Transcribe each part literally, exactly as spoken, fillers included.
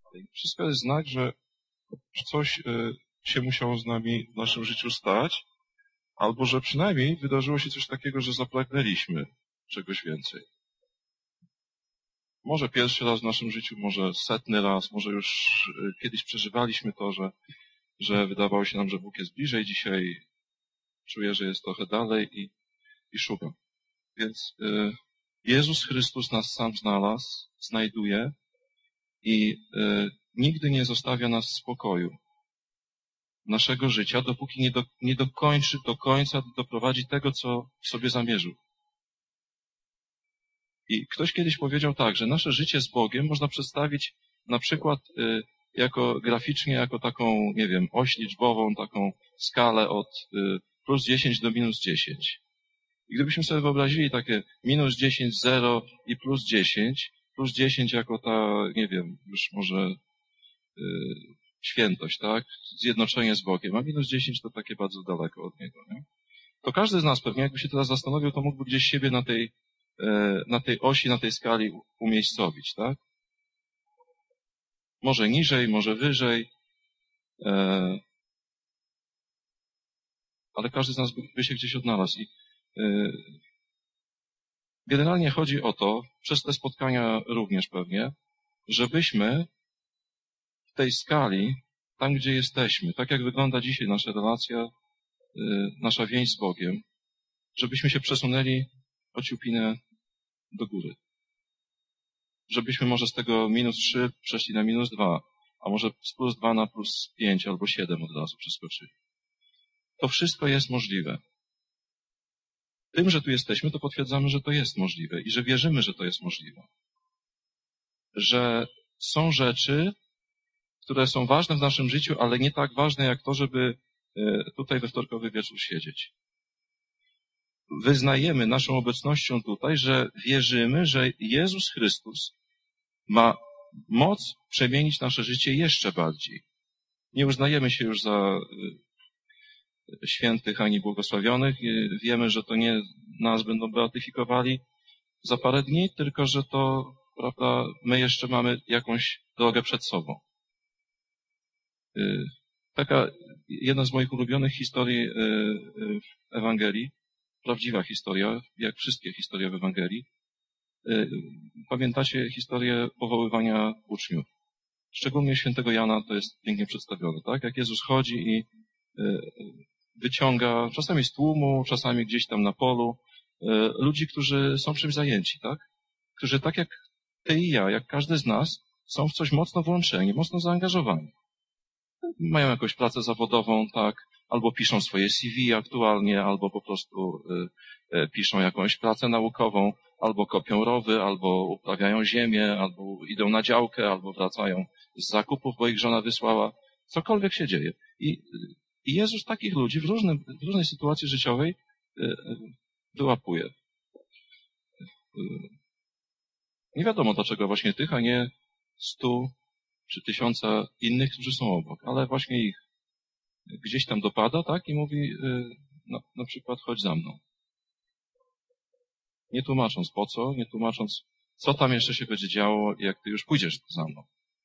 Wszystko jest znak, że coś się musiało z nami w naszym życiu stać, albo że przynajmniej wydarzyło się coś takiego, że zapragnęliśmy czegoś więcej. Może pierwszy raz w naszym życiu, może setny raz, może już kiedyś przeżywaliśmy to, że, że wydawało się nam, że Bóg jest bliżej. Dzisiaj czuję, że jest trochę dalej i, i szukam. Więc y, Jezus Chrystus nas sam znalazł, znajduje i y, nigdy nie zostawia nas w spokoju naszego życia, dopóki nie, do, nie dokończy do końca, doprowadzi tego, co w sobie zamierzył. I ktoś kiedyś powiedział tak, że nasze życie z Bogiem można przedstawić na przykład y, jako graficznie, jako taką, nie wiem, oś liczbową, taką skalę od y, plus dziesięć do minus dziesięć. I gdybyśmy sobie wyobrazili takie minus dziesięć, zero i plus dziesięć, plus dziesięć jako ta, nie wiem, już może y, świętość, tak? Zjednoczenie z Bogiem, a minus dziesięć to takie bardzo daleko od Niego, nie? To każdy z nas pewnie, jakby się teraz zastanowił, to mógłby gdzieś siebie na tej, y, na tej osi, na tej skali umiejscowić, tak? Może niżej, może wyżej, y, ale każdy z nas by, by się gdzieś odnalazł. I y, generalnie chodzi o to, przez te spotkania również pewnie, żebyśmy w tej skali, tam gdzie jesteśmy, tak jak wygląda dzisiaj nasza relacja, nasza więź z Bogiem, żebyśmy się przesunęli o ciupinę do góry. Żebyśmy może z tego minus trzy przeszli na minus dwa, a może z plus dwa na plus pięć albo siedem od razu przeskoczyli. To wszystko jest możliwe. Tym, że tu jesteśmy, to potwierdzamy, że to jest możliwe i że wierzymy, że to jest możliwe. Że są rzeczy, które są ważne w naszym życiu, ale nie tak ważne jak to, żeby tutaj we wtorkowy wieczór siedzieć. Wyznajemy naszą obecnością tutaj, że wierzymy, że Jezus Chrystus ma moc przemienić nasze życie jeszcze bardziej. Nie uznajemy się już za świętych ani błogosławionych. Wiemy, że to nie nas będą beatyfikowali za parę dni, tylko że to, prawda, my jeszcze mamy jakąś drogę przed sobą. Taka jedna z moich ulubionych historii w Ewangelii, prawdziwa historia, jak wszystkie historie w Ewangelii. Pamiętacie historię powoływania uczniów? Szczególnie świętego Jana to jest pięknie przedstawione, tak? Jak Jezus chodzi i wyciąga, czasami z tłumu, czasami gdzieś tam na polu, ludzi, którzy są czymś zajęci, tak? Którzy tak jak ty i ja, jak każdy z nas, są w coś mocno włączeni, mocno zaangażowani. Mają jakąś pracę zawodową, tak? Albo piszą swoje C V aktualnie, albo po prostu y, y, piszą jakąś pracę naukową, albo kopią rowy, albo uprawiają ziemię, albo idą na działkę, albo wracają z zakupów, bo ich żona wysłała. Cokolwiek się dzieje. I, i Jezus takich ludzi w, różnym, w różnej sytuacji życiowej y, y, wyłapuje. Y, nie wiadomo dlaczego właśnie tych, a nie stu czy tysiąca innych, którzy są obok, ale właśnie ich gdzieś tam dopada, tak, i mówi na, na przykład chodź za mną. Nie tłumacząc po co, nie tłumacząc, co tam jeszcze się będzie działo, jak ty już pójdziesz za mną.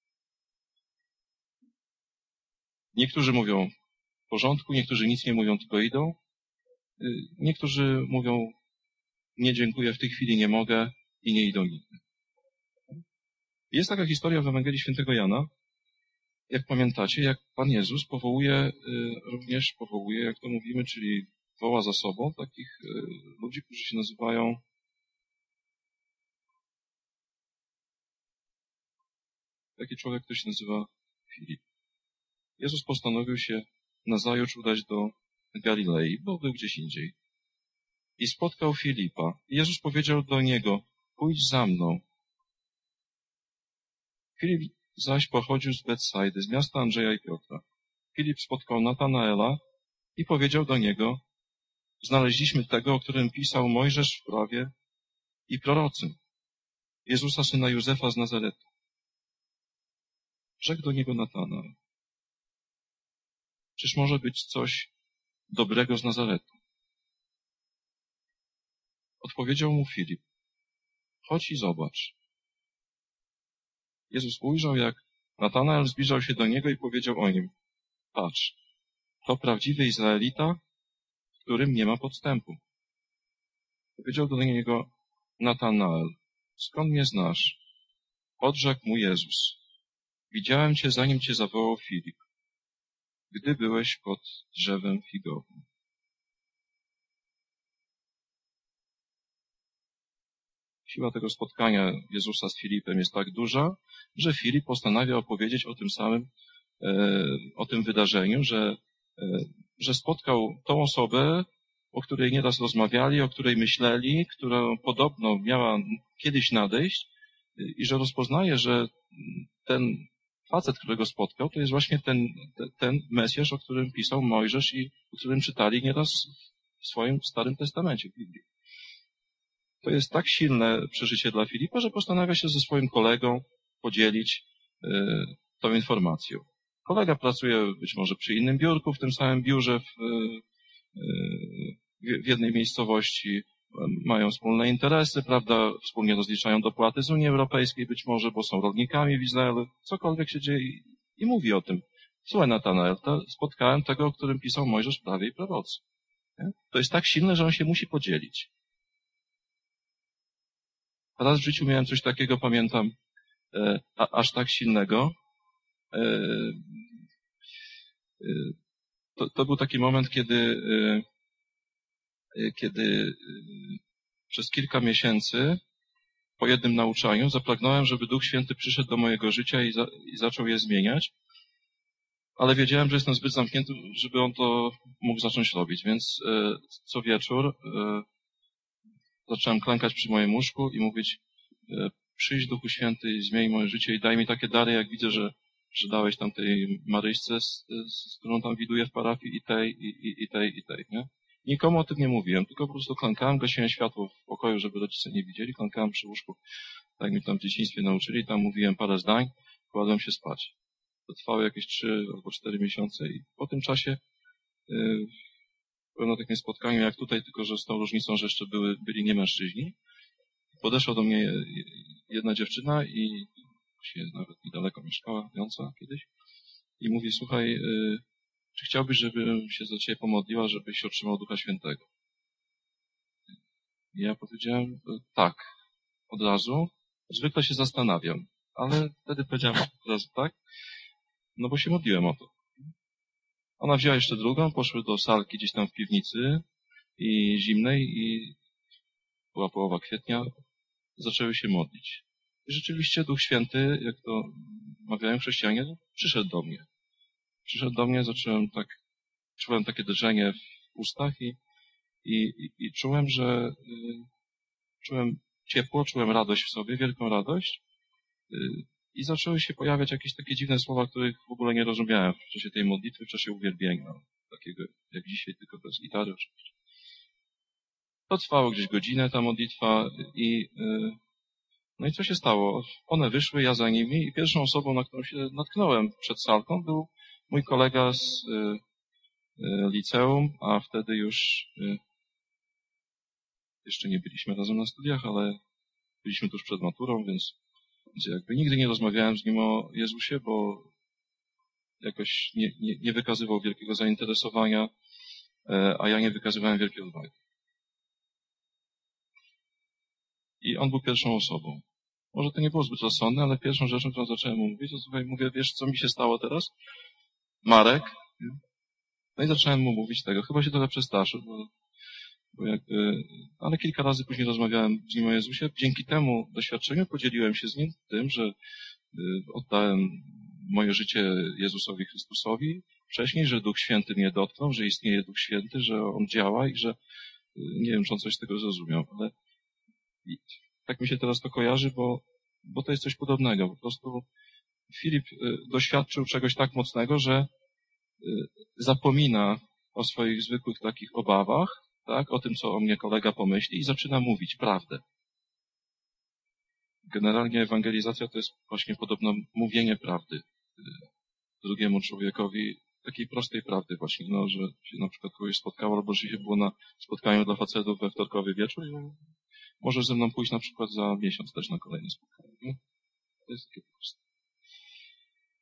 Niektórzy mówią w porządku, niektórzy nic nie mówią, tylko idą. Niektórzy mówią nie dziękuję, w tej chwili nie mogę i nie idą nigdy. Jest taka historia w Ewangelii Świętego Jana, jak pamiętacie, jak Pan Jezus powołuje, również powołuje, jak to mówimy, czyli woła za sobą takich ludzi, którzy się nazywają taki człowiek, który się nazywa Filip. Jezus postanowił się nazajutrz udać do Galilei, bo był gdzieś indziej. I spotkał Filipa. I Jezus powiedział do niego, pójdź za mną. Filip zaś pochodził z Betsajdy, z miasta Andrzeja i Piotra. Filip spotkał Natanaela i powiedział do niego, znaleźliśmy tego, o którym pisał Mojżesz w prawie i prorocy, Jezusa, syna Józefa z Nazaretu. Rzekł do niego Natanael, czyż może być coś dobrego z Nazaretu? Odpowiedział mu Filip, chodź i zobacz. Jezus ujrzał, jak Natanael zbliżał się do niego i powiedział o nim: patrz, to prawdziwy Izraelita, w którym nie ma podstępu. Powiedział do niego Natanael: skąd mnie znasz? Odrzekł mu Jezus: widziałem cię, zanim cię zawołał Filip, gdy byłeś pod drzewem figowym. Siła tego spotkania Jezusa z Filipem jest tak duża, że Filip postanawia opowiedzieć o tym samym, o tym wydarzeniu, że, że spotkał tą osobę, o której nieraz rozmawiali, o której myśleli, która podobno miała kiedyś nadejść i że rozpoznaje, że ten facet, którego spotkał, to jest właśnie ten, ten Mesjasz, o którym pisał Mojżesz i o którym czytali nieraz w swoim Starym Testamencie w Biblii. To jest tak silne przeżycie dla Filipa, że postanawia się ze swoim kolegą podzielić y, tą informacją. Kolega pracuje być może przy innym biurku, w tym samym biurze w, y, w jednej miejscowości, mają wspólne interesy, prawda, wspólnie rozliczają dopłaty z Unii Europejskiej być może, bo są rolnikami w Izraelu, cokolwiek się dzieje i, i mówi o tym. Słuchaj, Natanael, to spotkałem tego, o którym pisał Mojżesz w prawie i prorocy. Nie? To jest tak silne, że on się musi podzielić. Raz w życiu miałem coś takiego, pamiętam, e, a, aż tak silnego. E, e, to, to był taki moment, kiedy, e, kiedy e, przez kilka miesięcy po jednym nauczaniu zapragnąłem, żeby Duch Święty przyszedł do mojego życia i, za, i zaczął je zmieniać, ale wiedziałem, że jestem zbyt zamknięty, żeby on to mógł zacząć robić, więc e, co wieczór e, zacząłem klękać przy moim łóżku i mówić: e, przyjdź Duchu Święty i zmień moje życie i daj mi takie dary, jak widzę, że, że dałeś tam tej Maryjce, z, z którą tam widuję w parafii, i tej, i, i, i tej, i tej, nie? Nikomu o tym nie mówiłem, tylko po prostu klękałem, gasiłem światło w pokoju, żeby rodzice nie widzieli, klękałem przy łóżku, tak mi tam w dzieciństwie nauczyli, tam mówiłem parę zdań, kładłem się spać. To trwało jakieś trzy albo cztery miesiące i po tym czasie yy, byłem na takim spotkaniu jak tutaj, tylko że z tą różnicą, że jeszcze były, byli nie mężczyźni. Podeszła do mnie jedna dziewczyna i się nawet niedaleko mieszkała, Wiąca kiedyś, i mówi: słuchaj, yy, czy chciałbyś, żebym się za ciebie pomodliła, żebyś otrzymał Ducha Świętego? I ja powiedziałem: tak, od razu. Zwykle się zastanawiam, ale wtedy powiedziałem od razu tak, no bo się modliłem o to. Ona wzięła jeszcze drugą, poszły do salki gdzieś tam w piwnicy i zimnej i była połowa kwietnia, zaczęły się modlić. I rzeczywiście Duch Święty, jak to mawiają chrześcijanie, przyszedł do mnie. Przyszedł do mnie, zacząłem tak, czułem takie drżenie w ustach i, i, i, i czułem, że y, czułem ciepło, czułem radość w sobie, wielką radość y, i zaczęły się pojawiać jakieś takie dziwne słowa, których w ogóle nie rozumiałem w czasie tej modlitwy, w czasie uwielbienia, takiego jak dzisiaj, tylko bez gitary oczywiście. To trwało gdzieś godzinę, ta modlitwa i y, no i co się stało? One wyszły, ja za nimi i pierwszą osobą, na którą się natknąłem przed salką, był mój kolega z y, y, liceum, a wtedy już y, jeszcze nie byliśmy razem na studiach, ale byliśmy tuż przed maturą, więc, więc jakby nigdy nie rozmawiałem z nim o Jezusie, bo jakoś nie, nie, nie wykazywał wielkiego zainteresowania, e, a ja nie wykazywałem wielkiej odwagi. I on był pierwszą osobą. Może to nie było zbyt rozsądne, ale pierwszą rzeczą, którą zacząłem mu mówić, to słuchaj, mówię: wiesz, co mi się stało teraz? Marek. No i zacząłem mu mówić tego. Chyba się trochę przestraszył, bo, bo jakby, ale kilka razy później rozmawiałem z nim o Jezusie. Dzięki temu doświadczeniu podzieliłem się z nim tym, że oddałem moje życie Jezusowi Chrystusowi wcześniej, że Duch Święty mnie dotknął, że istnieje Duch Święty, że On działa i że nie wiem, czy on coś z tego zrozumiał, ale i tak mi się teraz to kojarzy, bo, bo to jest coś podobnego. Po prostu Filip doświadczył czegoś tak mocnego, że zapomina o swoich zwykłych takich obawach, tak, o tym, co o mnie kolega pomyśli, i zaczyna mówić prawdę. Generalnie ewangelizacja to jest właśnie podobno mówienie prawdy drugiemu człowiekowi, takiej prostej prawdy właśnie, no, że się na przykład kogoś spotkało, albo że się było na spotkaniu dla facetów we wtorkowy wieczór i możesz ze mną pójść na przykład za miesiąc też na kolejne spotkanie. Nie? To jest takie proste.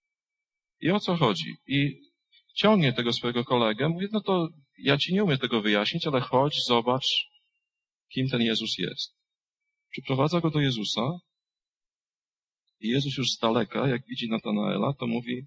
I o co chodzi? I ciągnie tego swojego kolegę, mówi, no to ja ci nie umiem tego wyjaśnić, ale chodź, zobacz, kim ten Jezus jest. Przyprowadza go do Jezusa i Jezus już z daleka, jak widzi Natanaela, to mówi,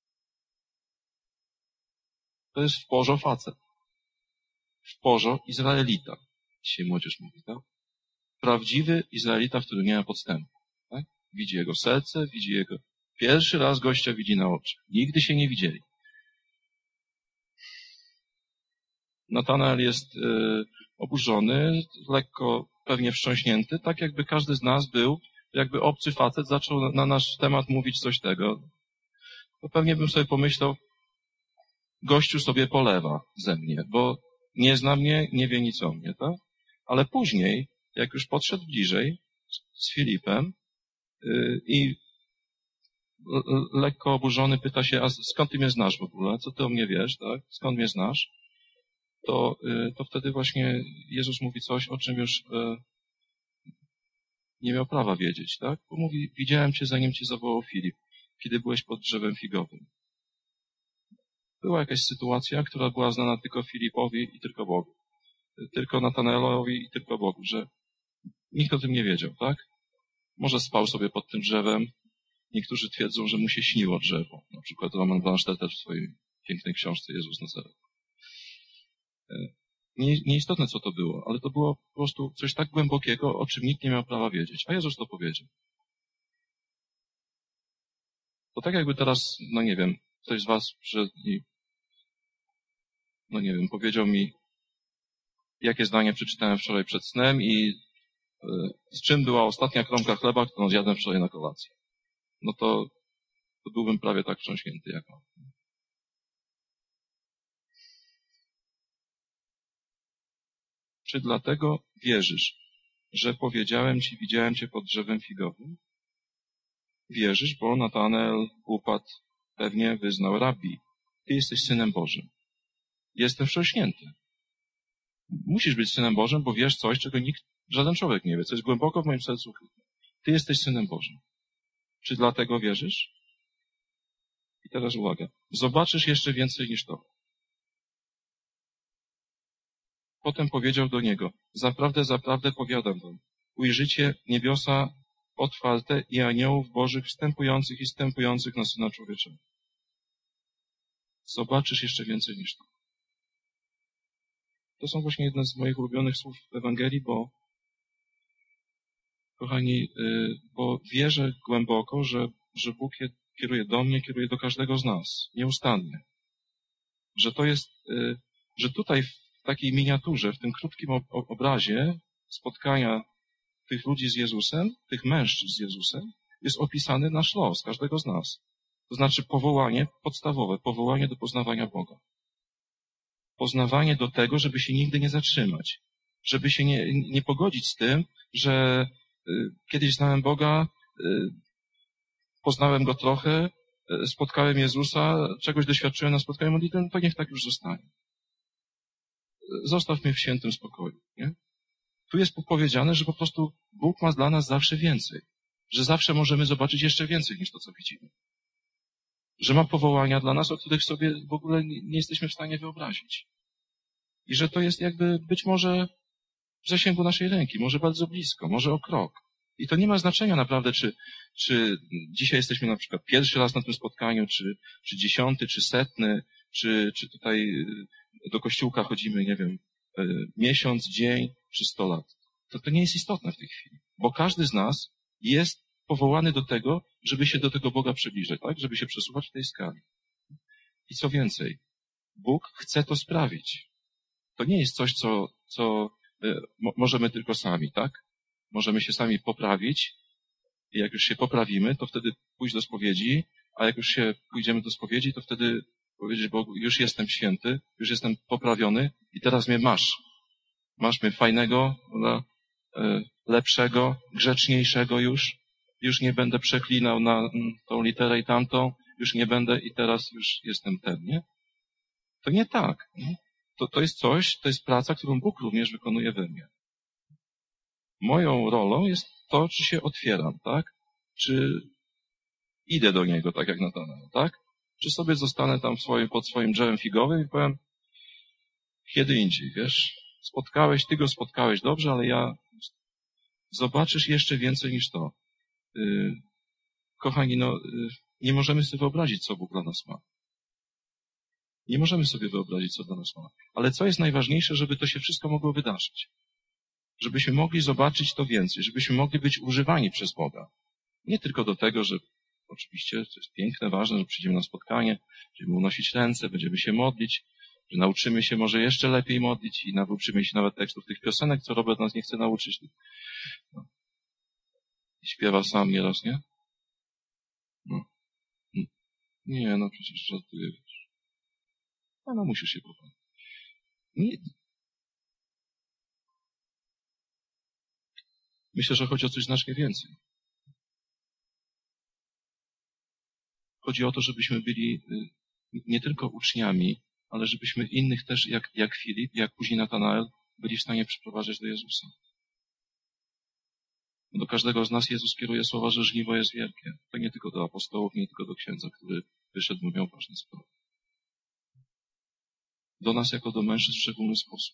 to jest w porze facet. W porze Izraelita. Dzisiaj młodzież mówi, tak? Prawdziwy Izraelita, w którym nie ma podstępu. Tak? Widzi jego serce, widzi jego... Pierwszy raz gościa widzi na oczy. Nigdy się nie widzieli. Natanael jest y, oburzony, lekko pewnie wstrząśnięty, tak jakby każdy z nas był, jakby obcy facet zaczął na, na nasz temat mówić coś tego. To pewnie bym sobie pomyślał, gościu sobie polewa ze mnie, bo nie zna mnie, nie wie nic o mnie, tak? Ale później, jak już podszedł bliżej z Filipem yy, i l- lekko oburzony pyta się, a skąd ty mnie znasz w ogóle? Co ty o mnie wiesz, tak? Skąd mnie znasz? To, yy, to wtedy właśnie Jezus mówi coś, o czym już yy, nie miał prawa wiedzieć, tak? Bo mówi, widziałem cię, zanim cię zawołał Filip, kiedy byłeś pod drzewem figowym. Była jakaś sytuacja, która była znana tylko Filipowi i tylko Bogu. Tylko Natanaelowi i tylko Bogu, że nikt o tym nie wiedział, tak? Może spał sobie pod tym drzewem. Niektórzy twierdzą, że mu się śniło drzewo. Na przykład Roman Blanstetter w swojej pięknej książce Jezus Nazaret. Nie, nieistotne, co to było, ale to było po prostu coś tak głębokiego, o czym nikt nie miał prawa wiedzieć. A Jezus to powiedział. To tak jakby teraz, no nie wiem, ktoś z was przyszedł i, no nie wiem, powiedział mi, jakie zdanie przeczytałem wczoraj przed snem i y, z czym była ostatnia kromka chleba, którą zjadłem wczoraj na kolację. No to, to byłbym prawie tak wstrząśnięty jak on. Czy dlatego wierzysz, że powiedziałem ci, widziałem cię pod drzewem figowym? Wierzysz, bo Natanael upadł, pewnie wyznał, Rabbi, ty jesteś Synem Bożym. Jestem wstrząśnięty. Musisz być Synem Bożym, bo wiesz coś, czego nikt, żaden człowiek nie wie, co jest głęboko w moim sercu. Ty jesteś Synem Bożym. Czy dlatego wierzysz? I teraz uwaga. Zobaczysz jeszcze więcej niż to. Potem powiedział do niego, zaprawdę, zaprawdę powiadam wam, ujrzycie niebiosa otwarte i aniołów bożych wstępujących i wstępujących na Syna Człowieczego. Zobaczysz jeszcze więcej niż to. To są właśnie jedne z moich ulubionych słów w Ewangelii, bo, kochani, bo wierzę głęboko, że, że Bóg kieruje do mnie, kieruje do każdego z nas, nieustannie. Że to jest, że tutaj w takiej miniaturze, w tym krótkim obrazie spotkania tych ludzi z Jezusem, tych mężczyzn z Jezusem, jest opisany nasz los, każdego z nas. To znaczy powołanie podstawowe, powołanie do poznawania Boga. Poznawanie do tego, żeby się nigdy nie zatrzymać. Żeby się nie, nie pogodzić z tym, że y, kiedyś znałem Boga, y, poznałem Go trochę, y, spotkałem Jezusa, czegoś doświadczyłem na spotkaniu modlitwowym, to niech tak już zostanie. Zostaw mnie w świętym spokoju. Nie? Tu jest powiedziane, że po prostu Bóg ma dla nas zawsze więcej. Że zawsze możemy zobaczyć jeszcze więcej niż to, co widzimy. Że ma powołania dla nas, o których sobie w ogóle nie jesteśmy w stanie wyobrazić. I że to jest jakby być może w zasięgu naszej ręki, może bardzo blisko, może o krok. I to nie ma znaczenia naprawdę, czy, czy dzisiaj jesteśmy na przykład pierwszy raz na tym spotkaniu, czy, czy dziesiąty, czy setny, czy, czy tutaj do kościółka chodzimy, nie wiem, miesiąc, dzień, czy sto lat. To, to nie jest istotne w tej chwili, bo każdy z nas jest powołany do tego, żeby się do tego Boga przybliżyć, tak? Żeby się przesuwać w tej skali. I co więcej, Bóg chce to sprawić. To nie jest coś, co, co y, mo, możemy tylko sami, tak? Możemy się sami poprawić i jak już się poprawimy, to wtedy pójść do spowiedzi, a jak już się pójdziemy do spowiedzi, to wtedy powiedzieć Bogu, już jestem święty, już jestem poprawiony i teraz mnie masz. Masz mnie fajnego, y, lepszego, grzeczniejszego już. Już nie będę przeklinał na tą literę i tamtą, już nie będę i teraz już jestem ten, nie? To nie tak. Nie? To, to jest coś, to jest praca, którą Bóg również wykonuje we mnie. Moją rolą jest to, czy się otwieram, tak? Czy idę do Niego, tak jak Natanael, tak? Czy sobie zostanę tam w swoim, pod swoim drzewem figowym i powiem, kiedy indziej, wiesz, spotkałeś, ty go spotkałeś dobrze, ale ja zobaczysz jeszcze więcej niż to. Yy, kochani, no, yy, nie możemy sobie wyobrazić, co Bóg dla nas ma. Nie możemy sobie wyobrazić, co dla nas ma. Ale co jest najważniejsze, żeby to się wszystko mogło wydarzyć. Żebyśmy mogli zobaczyć to więcej, żebyśmy mogli być używani przez Boga. Nie tylko do tego, że oczywiście to jest piękne, ważne, że przyjdziemy na spotkanie, będziemy unosić ręce, będziemy się modlić, że nauczymy się może jeszcze lepiej modlić i nauczymy się nawet tekstów tych piosenek, co Robert nas nie chce nauczyć. No. I śpiewa sam nieraz, nie? No. Nie, no przecież żartuję. No, no musisz się poprawić. Nie. Myślę, że chodzi o coś znacznie więcej. Chodzi o to, żebyśmy byli nie tylko uczniami, ale żebyśmy innych też, jak, jak Filip, jak później Natanael, byli w stanie przyprowadzać do Jezusa. Do każdego z nas Jezus kieruje słowa, że żniwo jest wielkie. To nie tylko do apostołów, nie tylko do księdza, który wyszedł i miał ważne sprawy. Do nas jako do mężczyzn w szczególny sposób.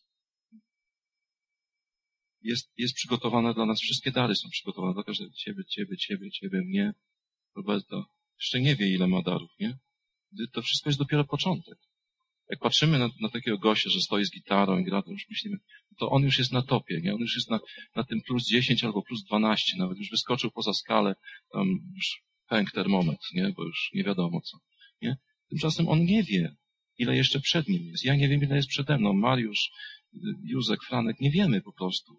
Jest, jest przygotowane dla nas, wszystkie dary są przygotowane dla każdego. Ciebie, Ciebie, Ciebie, Ciebie, mnie, Roberta. Jeszcze nie wie, ile ma darów, nie? To wszystko jest dopiero początek. Jak patrzymy na, na takiego gościa, że stoi z gitarą i gra, to już myślimy, to on już jest na topie, nie? On już jest na, na tym plus dziesięć albo plus dwanaście, nawet już wyskoczył poza skalę, tam już pękł termometr, nie? Bo już nie wiadomo co, nie? Tymczasem on nie wie, ile jeszcze przed nim jest. Ja nie wiem, ile jest przede mną. Mariusz, Józek, Franek, nie wiemy po prostu.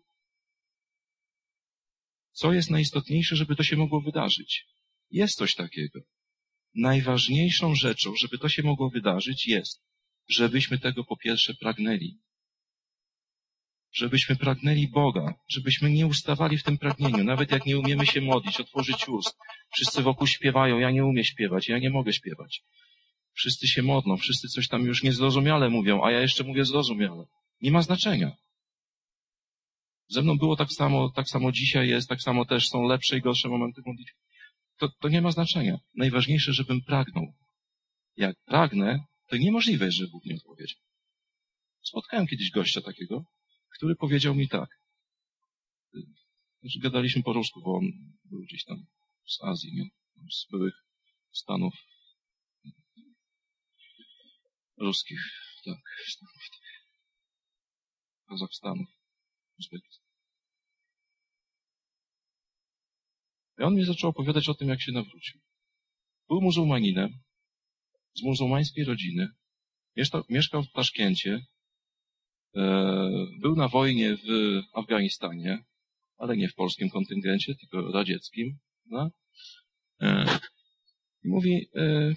Co jest najistotniejsze, żeby to się mogło wydarzyć? Jest coś takiego. Najważniejszą rzeczą, żeby to się mogło wydarzyć, jest, żebyśmy tego po pierwsze pragnęli. Żebyśmy pragnęli Boga, żebyśmy nie ustawali w tym pragnieniu, nawet jak nie umiemy się modlić, otworzyć ust. Wszyscy wokół śpiewają, ja nie umiem śpiewać, ja nie mogę śpiewać. Wszyscy się modlą, wszyscy coś tam już niezrozumiale mówią, a ja jeszcze mówię zrozumiale. Nie ma znaczenia. Ze mną było tak samo, tak samo dzisiaj jest, tak samo też są lepsze i gorsze momenty modlitwy. To, to nie ma znaczenia. Najważniejsze, żebym pragnął. Jak pragnę, to niemożliwe jest, że Bóg nie odpowiedział. Spotkałem kiedyś gościa takiego, który powiedział mi tak. Znaczy, gadaliśmy po rusku, bo on był gdzieś tam z Azji, nie? Z byłych Stanów ruskich, tak, Stanów, Kazachstanów, Uzbekistanu. I on mi zaczął opowiadać o tym, jak się nawrócił. Był muzułmaninem, z muzułmańskiej rodziny, mieszkał, mieszkał w Taszkencie, e, był na wojnie w Afganistanie, ale nie w polskim kontyngencie, tylko radzieckim. No? E, I mówi, e,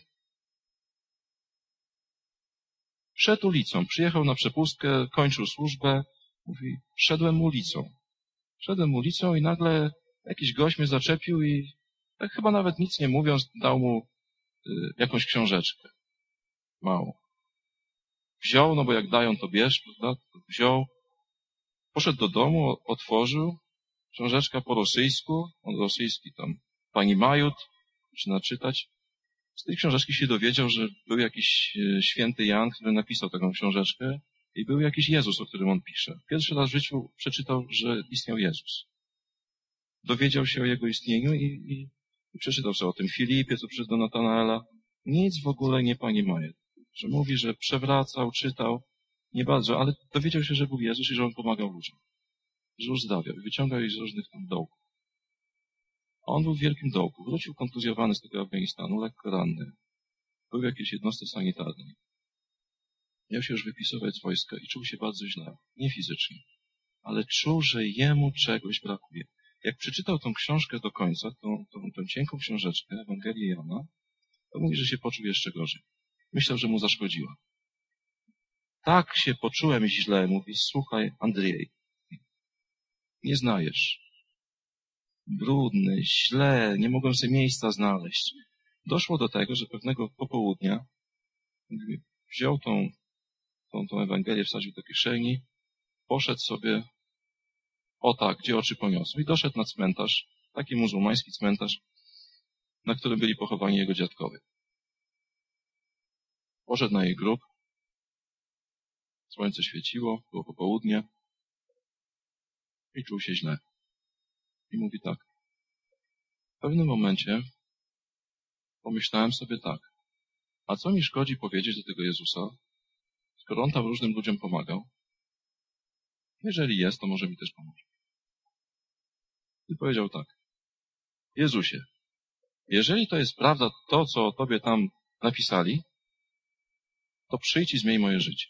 szedł ulicą, przyjechał na przepustkę, kończył służbę, mówi, szedłem ulicą. Szedłem ulicą i nagle jakiś gość mnie zaczepił i tak chyba nawet nic nie mówiąc, dał mu y, jakąś książeczkę. Małą. Wziął, no bo jak dają, to bierz, prawda? Wziął, poszedł do domu, otworzył, książeczka po rosyjsku, on rosyjski tam, pani Majut, zaczyna czytać. Z tej książeczki się dowiedział, że był jakiś święty Jan, który napisał taką książeczkę i był jakiś Jezus, o którym on pisze. Pierwszy raz w życiu przeczytał, że istniał Jezus. Dowiedział się o jego istnieniu i, i, i przeczytał sobie o tym Filipie, co przyszedł do Natanaela. Nic w ogóle nie pani Majet. Że mówi, że przewracał, czytał, nie bardzo, ale dowiedział się, że był Jezus i że on pomagał ludziom. Że uzdrawiał i wyciągał ich z różnych tam dołków. A on był w wielkim dołku. Wrócił kontuzjowany z tego Afganistanu, lekko ranny. Był w jakiejś jednostce sanitarnej. Miał się już wypisywać z wojska i czuł się bardzo źle. Nie fizycznie, ale czuł, że jemu czegoś brakuje. Jak przeczytał tą książkę do końca, tą, tą, tą cienką książeczkę, Ewangelię Jana, to mówi, że się poczuł jeszcze gorzej. Myślał, że mu zaszkodziła. Tak się poczułem źle, mówi, słuchaj, Andrzej, nie znajesz. Brudny, źle, nie mogłem sobie miejsca znaleźć. Doszło do tego, że pewnego popołudnia mówi, wziął tą, tą, tą Ewangelię, wsadził do kieszeni, poszedł sobie o tak, gdzie oczy poniosły i doszedł na cmentarz, taki muzułmański cmentarz, na którym byli pochowani jego dziadkowie. Poszedł na jej grób. Słońce świeciło, było popołudnie i czuł się źle. I mówi tak. W pewnym momencie pomyślałem sobie tak. A co mi szkodzi powiedzieć do tego Jezusa, skoro On tam różnym ludziom pomagał? Jeżeli jest, to może mi też pomóc. I powiedział tak. Jezusie, jeżeli to jest prawda, to, co o Tobie tam napisali, to przyjdź i zmień moje życie.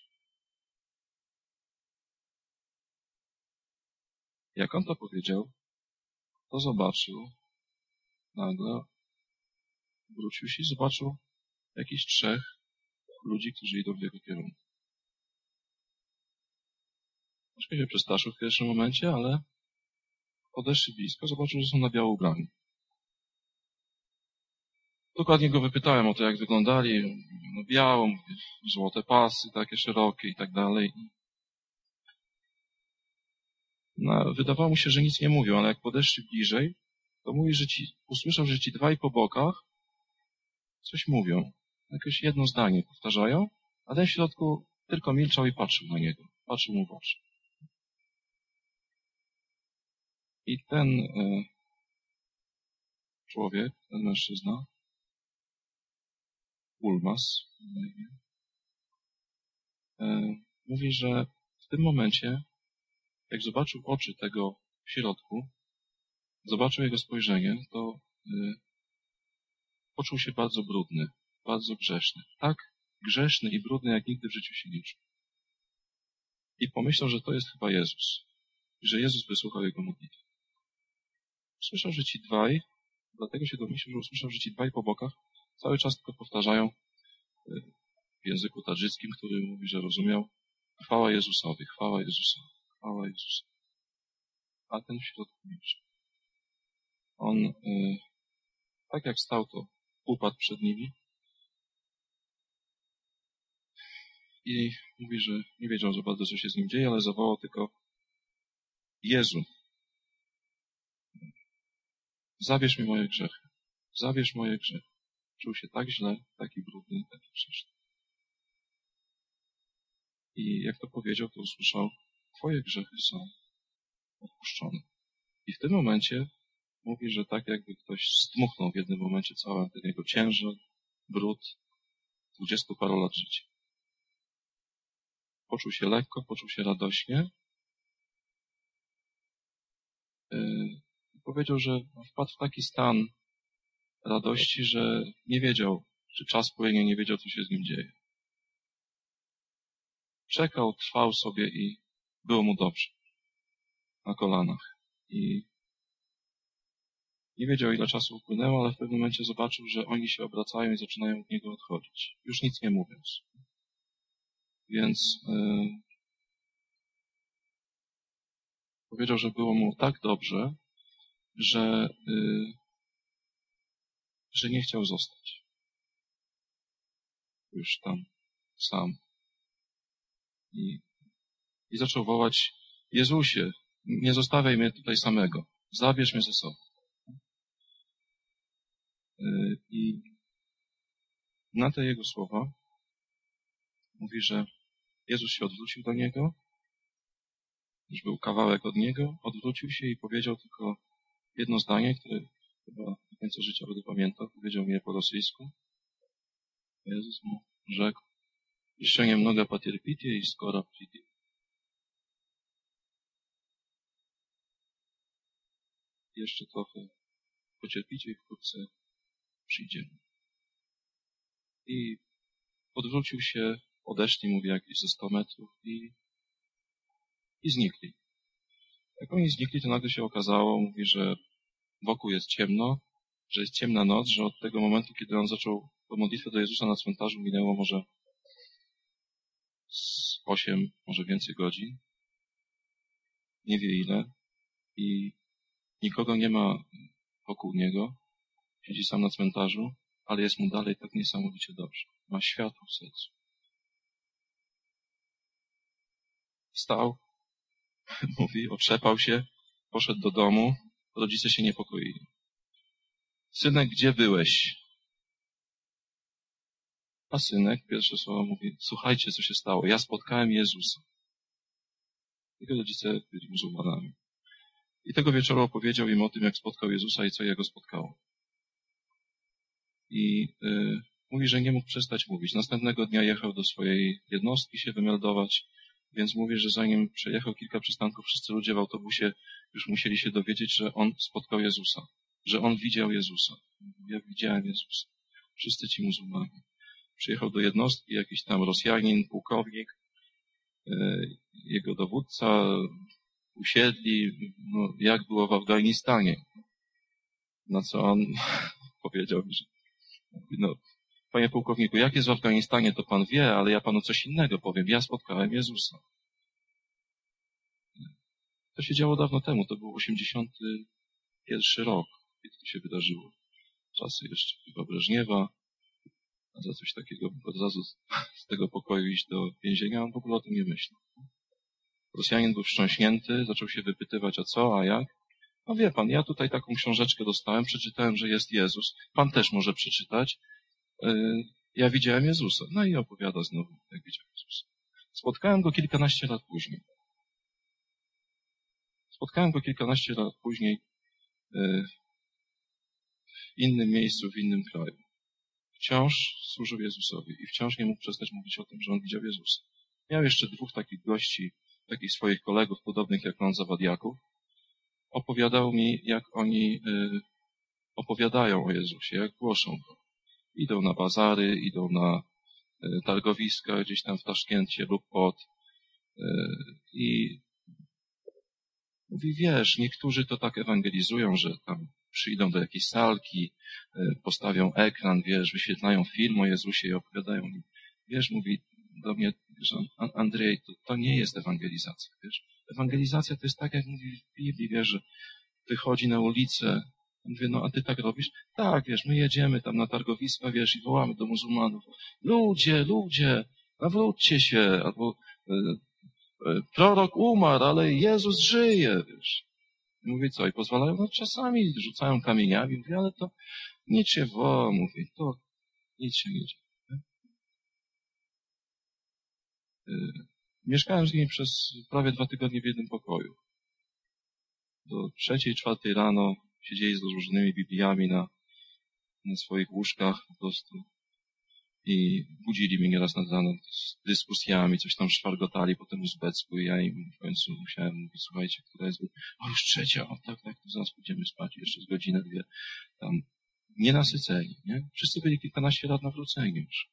Jak on to powiedział, to zobaczył, nagle wrócił się i zobaczył jakichś trzech ludzi, którzy idą w jego kierunku. Troszkę się przestraszył w pierwszym momencie, ale podeszli blisko, zobaczył, że są na biało ubrani. Dokładnie go wypytałem o to, jak wyglądali. No biało, złote pasy, takie szerokie i tak dalej. No, wydawało mu się, że nic nie mówią, ale jak podeszli bliżej, to mówi, że ci, usłyszał, że ci dwaj po bokach coś mówią. Jakieś jedno zdanie powtarzają, a ten w środku tylko milczał i patrzył na niego. Patrzył mu w oczy. I ten e, człowiek, ten mężczyzna, Ulmas, e, mówi, że w tym momencie, jak zobaczył oczy tego w środku, zobaczył jego spojrzenie, to e, poczuł się bardzo brudny, bardzo grzeszny. Tak grzeszny i brudny, jak nigdy w życiu się nie czuł. I pomyślał, że to jest chyba Jezus. I że Jezus wysłuchał jego modlitwy. Słyszał, że ci dwaj, dlatego się domyślił, że usłyszał, że ci dwaj po bokach cały czas tylko powtarzają w języku tadżyckim, który mówi, że rozumiał, chwała Jezusowi, chwała Jezusowi, chwała Jezusowi. A ten w środku milczy. On, y, tak jak stał, to upadł przed nimi i mówi, że nie wiedział za bardzo, co się z nim dzieje, ale zawołał tylko Jezu, zabierz mi moje grzechy, zabierz moje grzechy. Czuł się tak źle, taki brudny, taki grzeszny. I jak to powiedział, to usłyszał, twoje grzechy są odpuszczone. I w tym momencie mówi, że tak jakby ktoś zdmuchnął w jednym momencie cały ten jego ciężar, brud, dwudziestu paru lat życia. Poczuł się lekko, poczuł się radośnie. Yy, powiedział, że wpadł w taki stan radości, że nie wiedział, czy czas płynie, nie wiedział, co się z nim dzieje. Czekał, trwał sobie i było mu dobrze. Na kolanach. I nie wiedział, ile czasu upłynęło, ale w pewnym momencie zobaczył, że oni się obracają i zaczynają od niego odchodzić. Już nic nie mówiąc. Więc yy, powiedział, że było mu tak dobrze, że, yy, że nie chciał zostać. Już tam sam. I, i zaczął wołać, Jezusie, nie zostawiaj mnie tutaj samego. Zabierz mnie ze sobą. Yy, I na te jego słowa mówi, że Jezus się odwrócił do niego, już był kawałek od niego, odwrócił się i powiedział tylko jedno zdanie, które chyba do końca życia będę pamiętał. Powiedział mnie po rosyjsku. Jezus mu rzekł, jeszcze немного потерпите и скоро придет. Jeszcze trochę pocierpicie i wkrótce przyjdziemy. I odwrócił się, odeszli, mówi, jakieś ze sto metrów i, i znikli. Jak oni znikli, to nagle się okazało, mówi, że wokół jest ciemno, że jest ciemna noc, że od tego momentu, kiedy on zaczął modlitwę do Jezusa na cmentarzu, minęło może z osiem, może więcej godzin. Nie wie ile. I nikogo nie ma wokół niego. Siedzi sam na cmentarzu, ale jest mu dalej tak niesamowicie dobrze. Ma światło w sercu. Wstał, mówi, otrzepał się, poszedł do domu. Rodzice się niepokoili. Synek, gdzie byłeś? A synek, pierwsze słowa mówi, słuchajcie, co się stało. Ja spotkałem Jezusa. Jego rodzice byli muzułmanami. I tego wieczoru opowiedział im o tym, jak spotkał Jezusa i co jego spotkało. I y, mówi, że nie mógł przestać mówić. Następnego dnia jechał do swojej jednostki się wymeldować, więc mówi, że zanim przejechał kilka przystanków, wszyscy ludzie w autobusie już musieli się dowiedzieć, że on spotkał Jezusa, że on widział Jezusa. Ja widziałem Jezusa. Wszyscy ci muzułmanie. Przyjechał do jednostki jakiś tam Rosjanin, pułkownik, y, jego dowódca, usiedli, no, jak było w Afganistanie. Na co on powiedział, że no, panie pułkowniku, jak jest w Afganistanie, to pan wie, ale ja panu coś innego powiem. Ja spotkałem Jezusa. To się działo dawno temu, to był osiemdziesiąty pierwszy rok, kiedy to się wydarzyło. Czasy jeszcze chyba Breżniewa, a za coś takiego od razu z tego pokoju iść do więzienia, on w ogóle o tym nie myślał. Rosjanin był wstrząśnięty, zaczął się wypytywać, a co, a jak? No wie pan, ja tutaj taką książeczkę dostałem, przeczytałem, że jest Jezus. Pan też może przeczytać. Yy, ja widziałem Jezusa. No i opowiada znowu, jak widział Jezusa. Spotkałem go kilkanaście lat później. Spotkałem go kilkanaście lat później yy, w innym miejscu, w innym kraju. Wciąż służył Jezusowi i wciąż nie mógł przestać mówić o tym, że on widział Jezusa. Miał jeszcze dwóch takich gości, takich swoich kolegów, podobnych jak on, zawadiaków. Opowiadał mi, jak oni y, opowiadają o Jezusie, jak głoszą go. Idą na bazary, idą na y, targowiska gdzieś tam w Taszkencie lub pod. Y, I mówi, wiesz, niektórzy to tak ewangelizują, że tam przyjdą do jakiejś salki, y, postawią ekran, wiesz, wyświetlają film o Jezusie i opowiadają mi. Wiesz, mówi do mnie, że Andrzej, to, to nie jest ewangelizacja, wiesz. Ewangelizacja to jest tak, jak mówi w Biblii, wiesz, że wychodzi na ulicę. Mówię, no a ty tak robisz? Tak, wiesz, my jedziemy tam na targowiska, wiesz, i wołamy do muzułmanów. Ludzie, ludzie, nawróćcie się, albo e, e, prorok umarł, ale Jezus żyje, wiesz. I mówię, co? I pozwalają? No czasami rzucają kamieniami. Mówię, ale to nic się wo, mówię, to nic się nie dzieje. E, mieszkałem z nimi przez prawie dwa tygodnie w jednym pokoju. Do trzeciej, czwartej rano siedzieli z rozłożonymi Bibliami na, na swoich łóżkach po prostu i budzili mnie nieraz nad ranem z dyskusjami, coś tam szwargotali po tym uzbecku i ja im w końcu musiałem mówić, słuchajcie, która jest... O, już trzecia, o tak, tak, to zaraz pójdziemy spać, jeszcze z godzinę, dwie. Tam nienasyceni, nie? Wszyscy byli kilkanaście lat nawróceni już.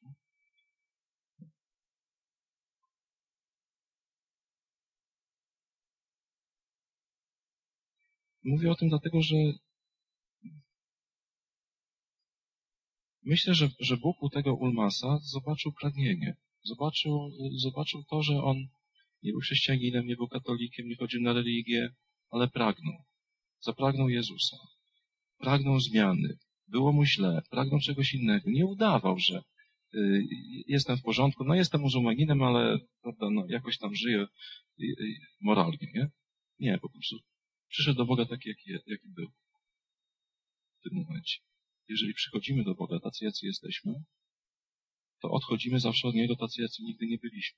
Mówię o tym dlatego, że myślę, że, że Bóg u tego Ulmasa zobaczył pragnienie. Zobaczył, zobaczył to, że on nie był chrześcijaninem, nie był katolikiem, nie chodził na religię, ale pragnął. Zapragnął Jezusa. Pragnął zmiany. Było mu źle. Pragnął czegoś innego. Nie udawał, że y, jestem w porządku. No jestem muzułmaninem, ale prawda, no, jakoś tam żyję y, y, moralnie, nie? Nie, po prostu przyszedł do Boga taki, jaki, jaki był w tym momencie. Jeżeli przychodzimy do Boga tacy, jacy jesteśmy, to odchodzimy zawsze od Niego tacy, jacy nigdy nie byliśmy.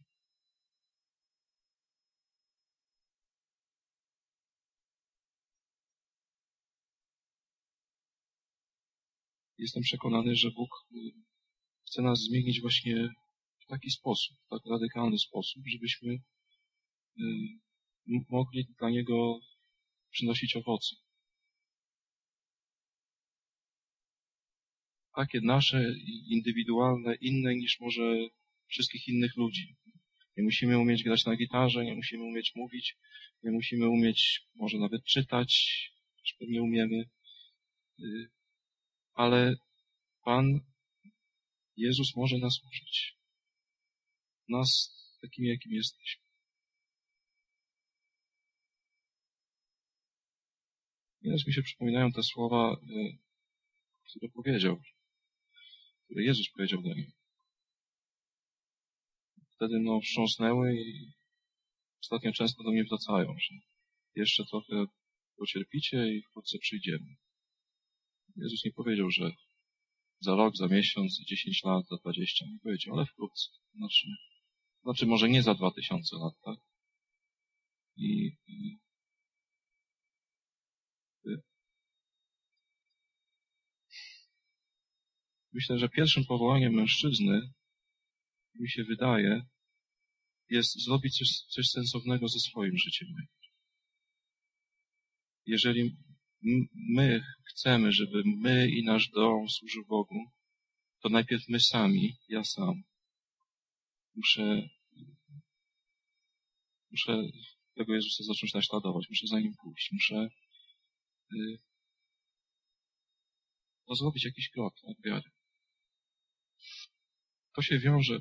Jestem przekonany, że Bóg chce nas zmienić właśnie w taki sposób, w tak radykalny sposób, żebyśmy mogli dla Niego przynosić owoce. Takie nasze, indywidualne, inne niż może wszystkich innych ludzi. Nie musimy umieć grać na gitarze, nie musimy umieć mówić, nie musimy umieć może nawet czytać, też pewnie umiemy, ale Pan Jezus może nas użyć. Nas takimi, jakim jesteśmy. Nieraz mi się przypominają te słowa, które powiedział, które Jezus powiedział do niej. Wtedy no wstrząsnęły i ostatnio często do mnie wracają, że jeszcze trochę pocierpicie i wkrótce przyjdziemy. Jezus nie powiedział, że za rok, za miesiąc, za dziesięć lat, za dwadzieścia, nie powiedział, ale wkrótce. Znaczy, znaczy może nie za dwa tysiące lat, tak? I, i myślę, że pierwszym powołaniem mężczyzny, mi się wydaje, jest zrobić coś, coś sensownego ze swoim życiem. Jeżeli my chcemy, żeby my i nasz dom służył Bogu, to najpierw my sami, ja sam, muszę, muszę tego Jezusa zacząć naśladować, muszę za Nim pójść, muszę y, no, zrobić jakiś krok od wiary. To się wiąże,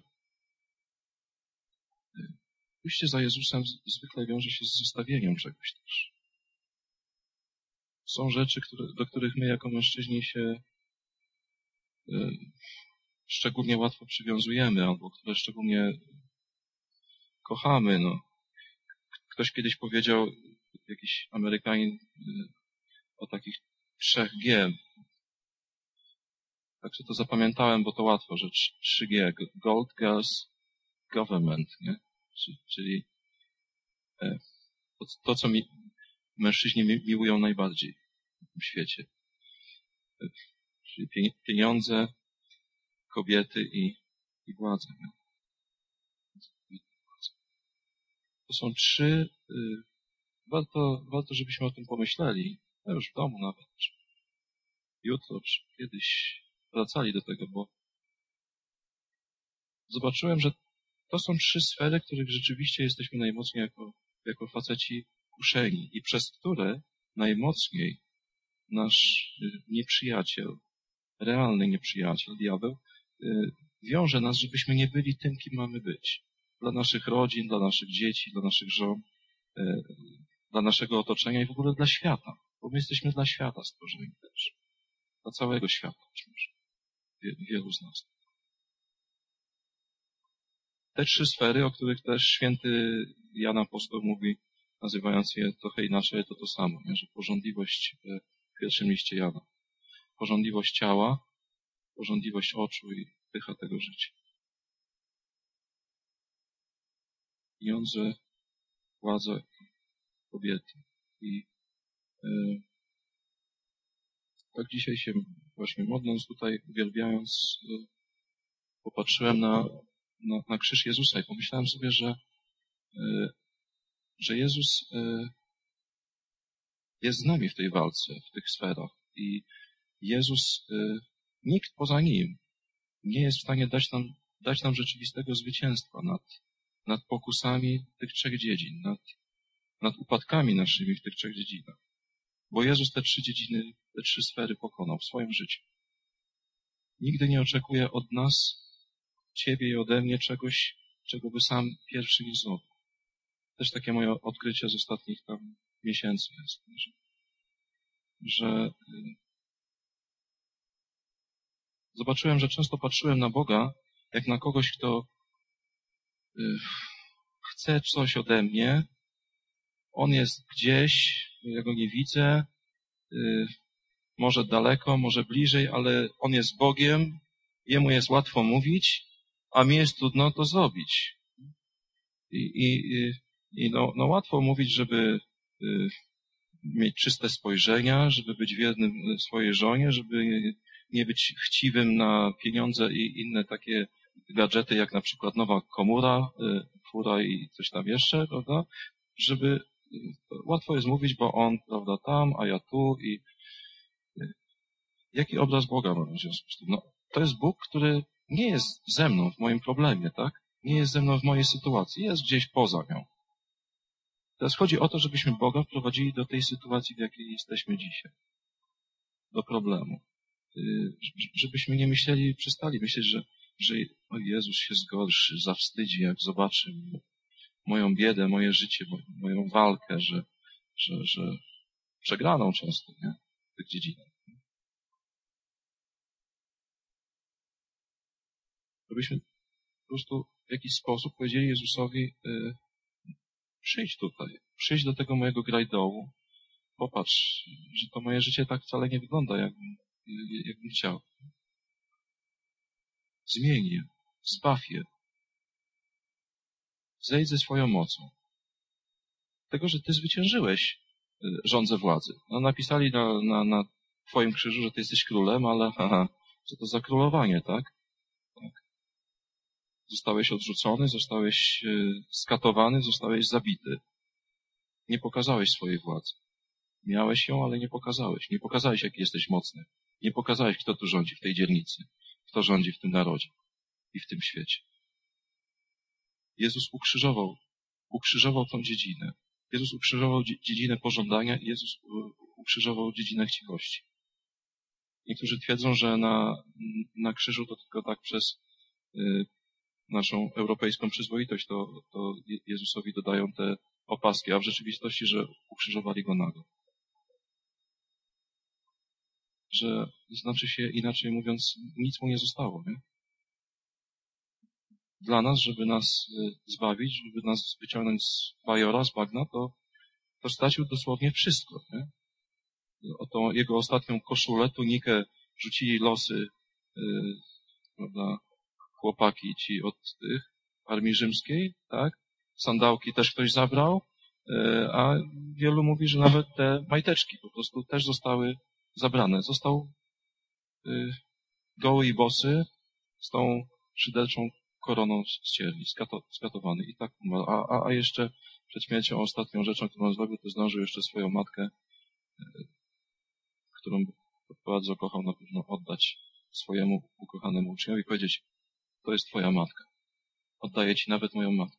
y, pójście za Jezusem zwykle wiąże się z zostawieniem czegoś też. Są rzeczy, które, do których my jako mężczyźni się y, szczególnie łatwo przywiązujemy, albo które szczególnie kochamy. No. Ktoś kiedyś powiedział, jakiś Amerykanin, y, o takich trzech G. Także to zapamiętałem, bo to łatwo, że trzy G. Gold, Girls, Government, nie? Czyli to, to co mi, mężczyźni miłują najbardziej w świecie. Czyli pieniądze, kobiety i, i władzę. Nie? To są trzy, y, warto, warto, żebyśmy o tym pomyśleli, a już w domu nawet, czy jutro, czy kiedyś wracali do tego, bo zobaczyłem, że to są trzy sfery, których rzeczywiście jesteśmy najmocniej jako, jako faceci kuszeni i przez które najmocniej nasz nieprzyjaciel, realny nieprzyjaciel, diabeł, wiąże nas, żebyśmy nie byli tym, kim mamy być. Dla naszych rodzin, dla naszych dzieci, dla naszych żon, dla naszego otoczenia i w ogóle dla świata. Bo my jesteśmy dla świata stworzeni też. Dla całego świata być może. Wielu z nas. Te trzy sfery, o których też święty Jan Apostoł mówi, nazywając je trochę inaczej, to to samo, nie? Że pożądliwość w pierwszym liście Jana. Pożądliwość ciała, pożądliwość oczu i pycha tego życia. Pieniądze, władza, kobiety. I e, tak dzisiaj się właśnie modląc tutaj, uwielbiając, e, popatrzyłem na, na, na krzyż Jezusa i pomyślałem sobie, że, e, że Jezus e, jest z nami w tej walce, w tych sferach. I Jezus, y, nikt poza Nim nie jest w stanie dać nam, dać nam rzeczywistego zwycięstwa nad, nad pokusami tych trzech dziedzin, nad, nad upadkami naszymi w tych trzech dziedzinach. Bo Jezus te trzy dziedziny, te trzy sfery pokonał w swoim życiu. Nigdy nie oczekuje od nas, Ciebie i ode mnie czegoś, czego by sam pierwszy nie zrobił. Też takie moje odkrycie z ostatnich tam miesięcy jest, że, że zobaczyłem, że często patrzyłem na Boga jak na kogoś, kto y, chce coś ode mnie. On jest gdzieś, ja go nie widzę, y, może daleko, może bliżej, ale on jest Bogiem, jemu jest łatwo mówić, a mi jest trudno to zrobić. I, i, i no, no łatwo mówić, żeby y, mieć czyste spojrzenia, żeby być wiernym swojej żonie, żeby nie być chciwym na pieniądze i inne takie gadżety, jak na przykład nowa komura, fura i coś tam jeszcze, prawda? Żeby łatwo jest mówić, bo on, prawda, tam, a ja tu i jaki obraz Boga mamy w związku z tym? No, to jest Bóg, który nie jest ze mną w moim problemie, tak? Nie jest ze mną w mojej sytuacji, jest gdzieś poza nią. Teraz chodzi o to, żebyśmy Boga wprowadzili do tej sytuacji, w jakiej jesteśmy dzisiaj. Do problemu. Żebyśmy nie myśleli, przestali myśleć, że, że o Jezus się zgorszy, zawstydzi, jak zobaczy moją biedę, moje życie, moją walkę, że, że, że przegraną często, nie? W tych dziedzinach. Żebyśmy po prostu w jakiś sposób powiedzieli Jezusowi, y, przyjdź tutaj, przyjdź do tego mojego grajdołu, popatrz, że to moje życie tak wcale nie wygląda, jakbym, jakbym chciał. Zmień je, zbaw je. Zejdź ze swoją mocą. Tego, że Ty zwyciężyłeś rządzę władzy. No, napisali na, na, na Twoim krzyżu, że Ty jesteś królem, ale haha, co to za królowanie, tak? tak? Zostałeś odrzucony, zostałeś skatowany, zostałeś zabity. Nie pokazałeś swojej władzy. Miałeś ją, ale nie pokazałeś. Nie pokazałeś, jaki jesteś mocny. Nie pokazałeś, kto tu rządzi w tej dzielnicy, kto rządzi w tym narodzie i w tym świecie. Jezus ukrzyżował, ukrzyżował tą dziedzinę. Jezus ukrzyżował dziedzinę pożądania i Jezus ukrzyżował dziedzinę chciwości. Niektórzy twierdzą, że na, na krzyżu to tylko tak przez y, naszą europejską przyzwoitość to, to Jezusowi dodają te opaski, a w rzeczywistości, że ukrzyżowali Go nago. Że znaczy się, inaczej mówiąc, nic Mu nie zostało, nie? Dla nas, żeby nas zbawić, żeby nas wyciągnąć z bajora, z bagna, to, to stracił dosłownie wszystko, nie? O tą Jego ostatnią koszulę, tunikę rzucili losy, yy, prawda, chłopaki ci od tych armii rzymskiej, tak? Sandałki też ktoś zabrał, yy, a wielu mówi, że nawet te majteczki po prostu też zostały zabrane. Został yy, goły i bosy z tą szyderczą koroną ścierni, skato, skatowany i tak umarł. A, a, a jeszcze przed śmiercią ostatnią rzeczą, którą zrobił, to zdążył jeszcze swoją matkę, którą bardzo kochał, na pewno oddać swojemu ukochanemu uczniowi i powiedzieć, to jest Twoja matka. Oddaję Ci nawet moją matkę.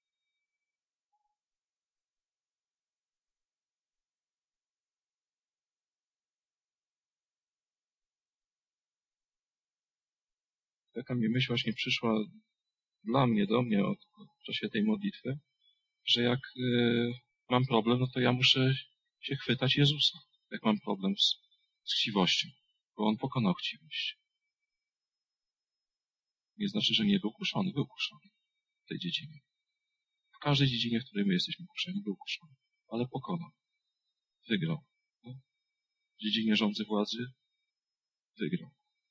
Taka mi myśl właśnie przyszła dla mnie, do mnie od, w czasie tej modlitwy, że jak y, mam problem, no to ja muszę się chwytać Jezusa, jak mam problem z, z chciwością, bo On pokonał chciwość. Nie znaczy, że nie był kuszony, był kuszony w tej dziedzinie. W każdej dziedzinie, w której my jesteśmy kuszeni, był kuszony, ale pokonał. Wygrał. W dziedzinie rządzy władzy wygrał.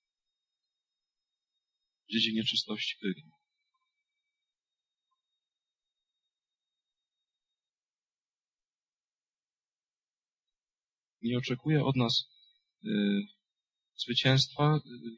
W dziedzinie czystości wygrał. Nie oczekuje od nas y, zwycięstwa y,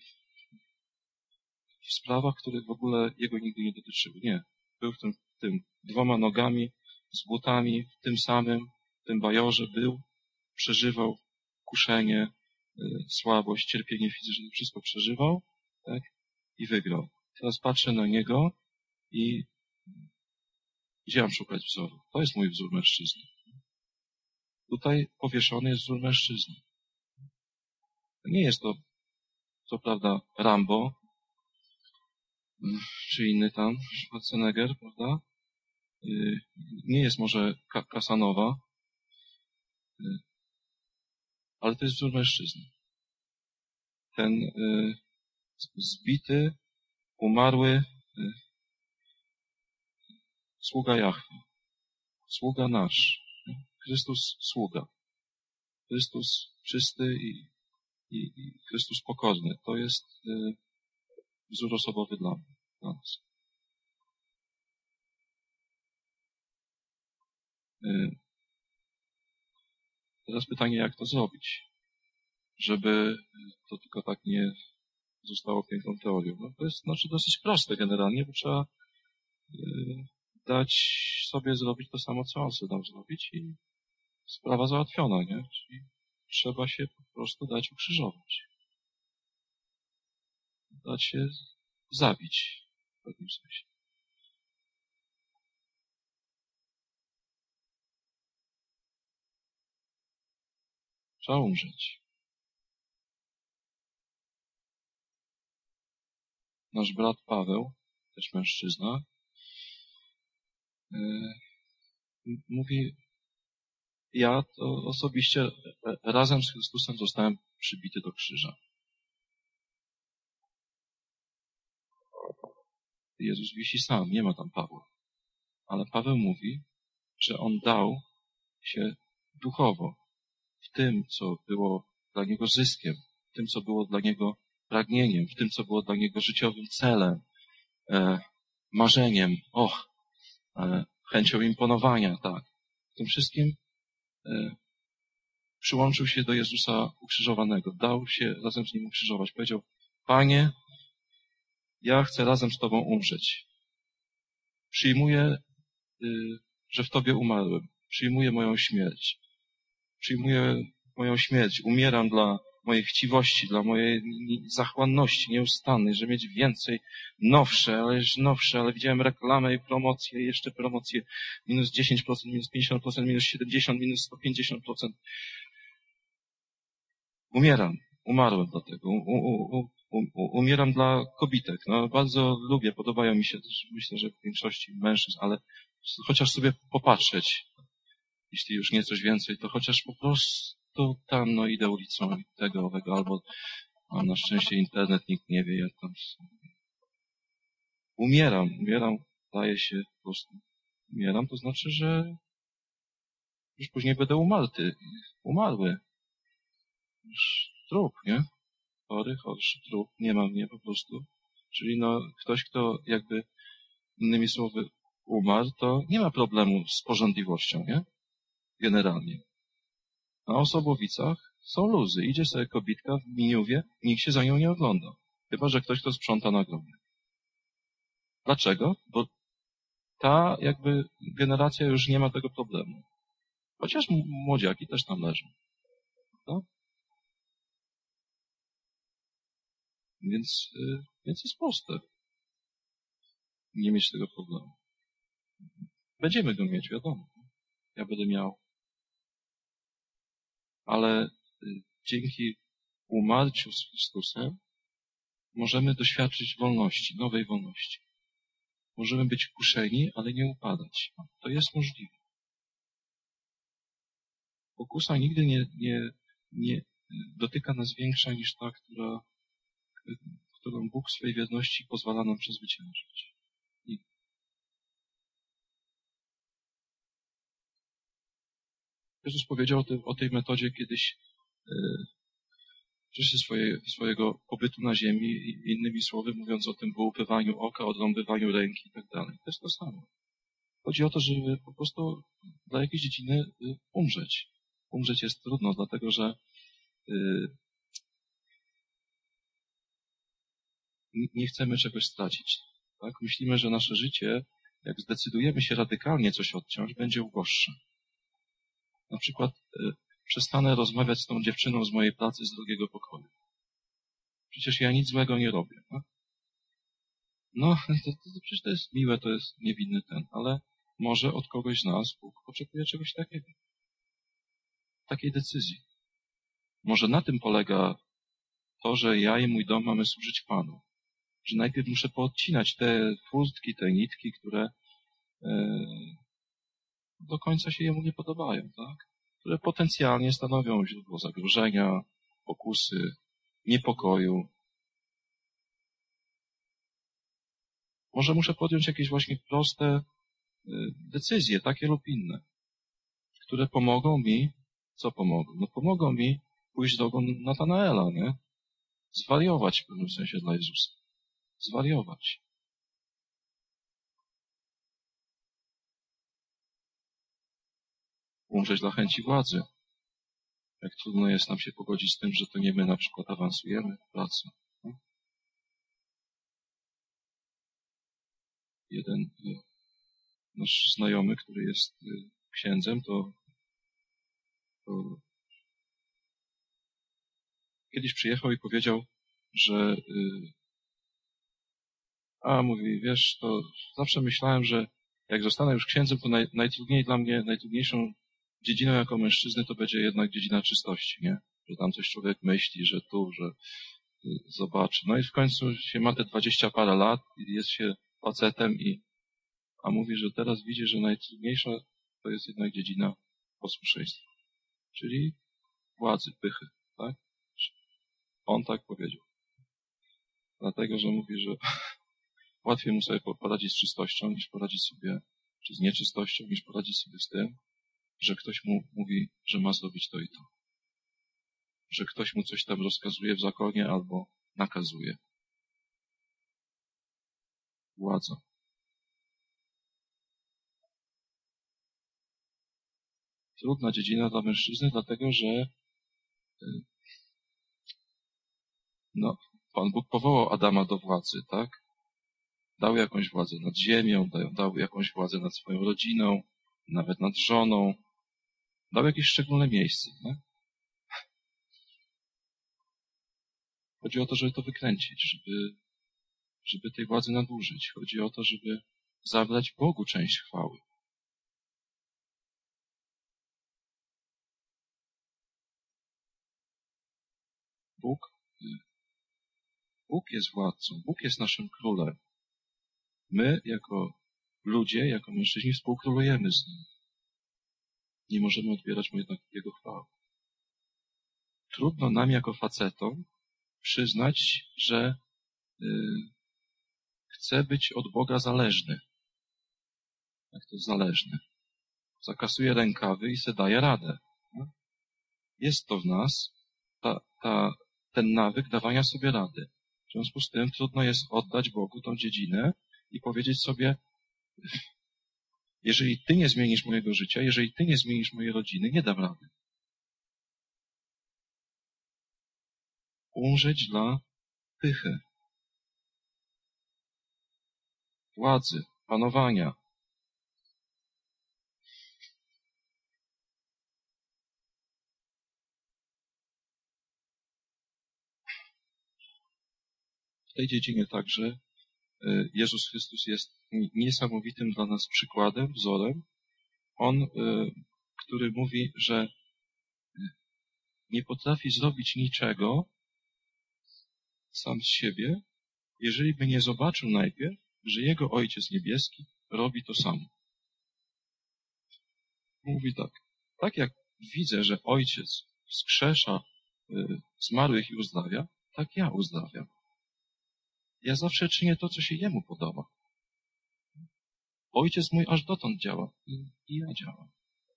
w sprawach, które w ogóle Jego nigdy nie dotyczyły. Nie. Był w tym, w tym dwoma nogami, z butami, w tym samym, w tym bajorze był, przeżywał kuszenie, y, słabość, cierpienie fizyczne, wszystko przeżywał, tak? I wygrał. Teraz patrzę na Niego i gdzie mam szukać wzoru? To jest mój wzór mężczyzny. Tutaj powieszony jest wzór mężczyzny. Nie jest to, co prawda, Rambo, czy inny tam, Schwarzenegger, prawda? Nie jest może Kasanowa, ale to jest wzór mężczyzny. Ten zbity, umarły sługa Jahwe, sługa nasz, Chrystus sługa, Chrystus czysty i, i, i Chrystus pokorny. To jest wzór osobowy dla mnie, dla nas. Teraz pytanie, jak to zrobić, żeby to tylko tak nie zostało piękną teorią. No to jest znaczy dosyć proste generalnie, bo trzeba dać sobie zrobić to samo, co on sobie dał zrobić i sprawa załatwiona, nie? Czyli trzeba się po prostu dać ukrzyżować. Dać się zabić w pewnym sensie. Trzeba umrzeć. Nasz brat Paweł, też mężczyzna, yy, mówi, ja to osobiście razem z Chrystusem zostałem przybity do krzyża. Jezus wisi sam, nie ma tam Pawła. Ale Paweł mówi, że on dał się duchowo w tym, co było dla niego zyskiem, w tym, co było dla niego pragnieniem, w tym, co było dla niego życiowym celem, e, marzeniem, och, e, chęcią imponowania, tak. W tym wszystkim e, przyłączył się do Jezusa ukrzyżowanego, dał się razem z Nim ukrzyżować. Powiedział, Panie, ja chcę razem z Tobą umrzeć. Przyjmuję, y, że w Tobie umarłem. Przyjmuję moją śmierć. Przyjmuję moją śmierć. Umieram dla mojej chciwości, dla mojej zachłanności nieustannej, żeby mieć więcej, nowsze, ale już nowsze, ale widziałem reklamę i promocję, i jeszcze promocję, minus dziesięć procent, minus pięćdziesiąt procent, minus siedemdziesiąt procent, minus sto pięćdziesiąt procent. Umieram. Umarłem do tego. U, u, u, u, umieram dla kobitek. No, bardzo lubię, podobają mi się też, myślę, że w większości mężczyzn, ale chociaż sobie popatrzeć, jeśli już nie coś więcej, to chociaż po prostu tam, no idę ulicą tego, owego, albo a na szczęście internet nikt nie wie, jak tam umieram, umieram, daje się po prostu umieram, to znaczy, że już później będę umarty, umarły. Już trup, nie? Chory, chorszy trup, nie ma mnie po prostu. Czyli no, ktoś, kto jakby, innymi słowy, umarł, to nie ma problemu z pożądliwością, nie? Generalnie. Na Osobowicach są luzy. Idzie sobie kobitka w miniuwie, nikt się za nią nie ogląda. Chyba że ktoś, kto sprząta na grobie. Dlaczego? Bo ta jakby generacja już nie ma tego problemu. Chociaż młodziaki też tam leżą. No? Więc, yy, więc jest proste. Nie mieć tego problemu. Będziemy go mieć, wiadomo. Ja będę miał. Ale yy, dzięki umarciu z Chrystusem możemy doświadczyć wolności, nowej wolności. Możemy być kuszeni, ale nie upadać. To jest możliwe. Pokusa nigdy nie, nie, nie dotyka nas większa niż ta, która, którą Bóg w swej wierności pozwala nam przezwyciężyć. I Jezus powiedział o, tym, o tej metodzie kiedyś w czasie swoje, swojego pobytu na ziemi, i innymi słowy mówiąc o tym wyłupywaniu oka, odrąbywaniu ręki i tak dalej. To jest to samo. Chodzi o to, żeby po prostu dla jakiejś dziedziny umrzeć. Umrzeć jest trudno, dlatego że yy, nie chcemy czegoś stracić. Tak? Myślimy, że nasze życie, jak zdecydujemy się radykalnie coś odciąć, będzie uboższe. Na przykład yy, przestanę rozmawiać z tą dziewczyną z mojej pracy z drugiego pokoju. Przecież ja nic złego nie robię. Tak? No, to, to, to przecież to jest miłe, to jest niewinny ten, ale może od kogoś z nas Bóg oczekuje czegoś takiego. Takiej decyzji. Może na tym polega to, że ja i mój dom mamy służyć Panu. Że najpierw muszę poodcinać te furtki, te nitki, które e, do końca się Jemu nie podobają, tak? Które potencjalnie stanowią źródło zagrożenia, pokusy, niepokoju. Może muszę podjąć jakieś właśnie proste e, decyzje, takie lub inne, które pomogą mi, co pomogą? No pomogą mi pójść drogą Natanaela, nie? Zwariować w pewnym sensie dla Jezusa. Zwariować. Umrzeć dla chęci władzy. Jak trudno jest nam się pogodzić z tym, że to nie my na przykład awansujemy w pracy. No? Jeden nasz znajomy, który jest księdzem, to, to kiedyś przyjechał i powiedział, że a, mówi, wiesz, to zawsze myślałem, że jak zostanę już księdzem, to naj, najtrudniej dla mnie, najtrudniejszą dziedziną jako mężczyzny to będzie jednak dziedzina czystości, nie? Że tam coś człowiek myśli, że tu, że y, zobaczy. No i w końcu się ma te dwadzieścia parę lat i jest się facetem i a mówi, że teraz widzi, że najtrudniejsza to jest jednak dziedzina posłuszeństwa. Czyli władzy, pychy, tak? On tak powiedział. Dlatego, że mówi, że łatwiej mu sobie poradzić z czystością, niż poradzić sobie, czy z nieczystością, niż poradzić sobie z tym, że ktoś mu mówi, że ma zrobić to i to. Że ktoś mu coś tam rozkazuje w zakonie, albo nakazuje. Władza. Trudna dziedzina dla mężczyzny, dlatego że no, Pan Bóg powołał Adama do władzy, tak? Dał jakąś władzę nad ziemią, dał, dał jakąś władzę nad swoją rodziną, nawet nad żoną. Dał jakieś szczególne miejsce, tak? Chodzi o to, żeby to wykręcić, żeby, żeby tej władzy nadużyć. Chodzi o to, żeby zabrać Bogu część chwały. Bóg, Bóg jest władcą, Bóg jest naszym królem. My, jako ludzie, jako mężczyźni, współkrólujemy z Nim. Nie możemy odbierać Mu jednak Jego chwały. Trudno nam, jako facetom, przyznać, że y, chcę być od Boga zależny. Jak to jest zależny? Zakasuje rękawy i se daje radę. No? Jest to w nas ta, ta, ten nawyk dawania sobie rady. W związku z tym trudno jest oddać Bogu tą dziedzinę i powiedzieć sobie, jeżeli Ty nie zmienisz mojego życia, jeżeli Ty nie zmienisz mojej rodziny, nie dam rady. Umrzeć dla pychy, władzy, panowania. W tej dziedzinie także Jezus Chrystus jest niesamowitym dla nas przykładem, wzorem. On, który mówi, że nie potrafi zrobić niczego sam z siebie, jeżeli by nie zobaczył najpierw, że Jego Ojciec Niebieski robi to samo. Mówi tak, tak jak widzę, że Ojciec wskrzesza zmarłych i uzdrawia, tak ja uzdrawiam. Ja zawsze czynię to, co się Jemu podoba. Ojciec mój aż dotąd działa i, i ja działam.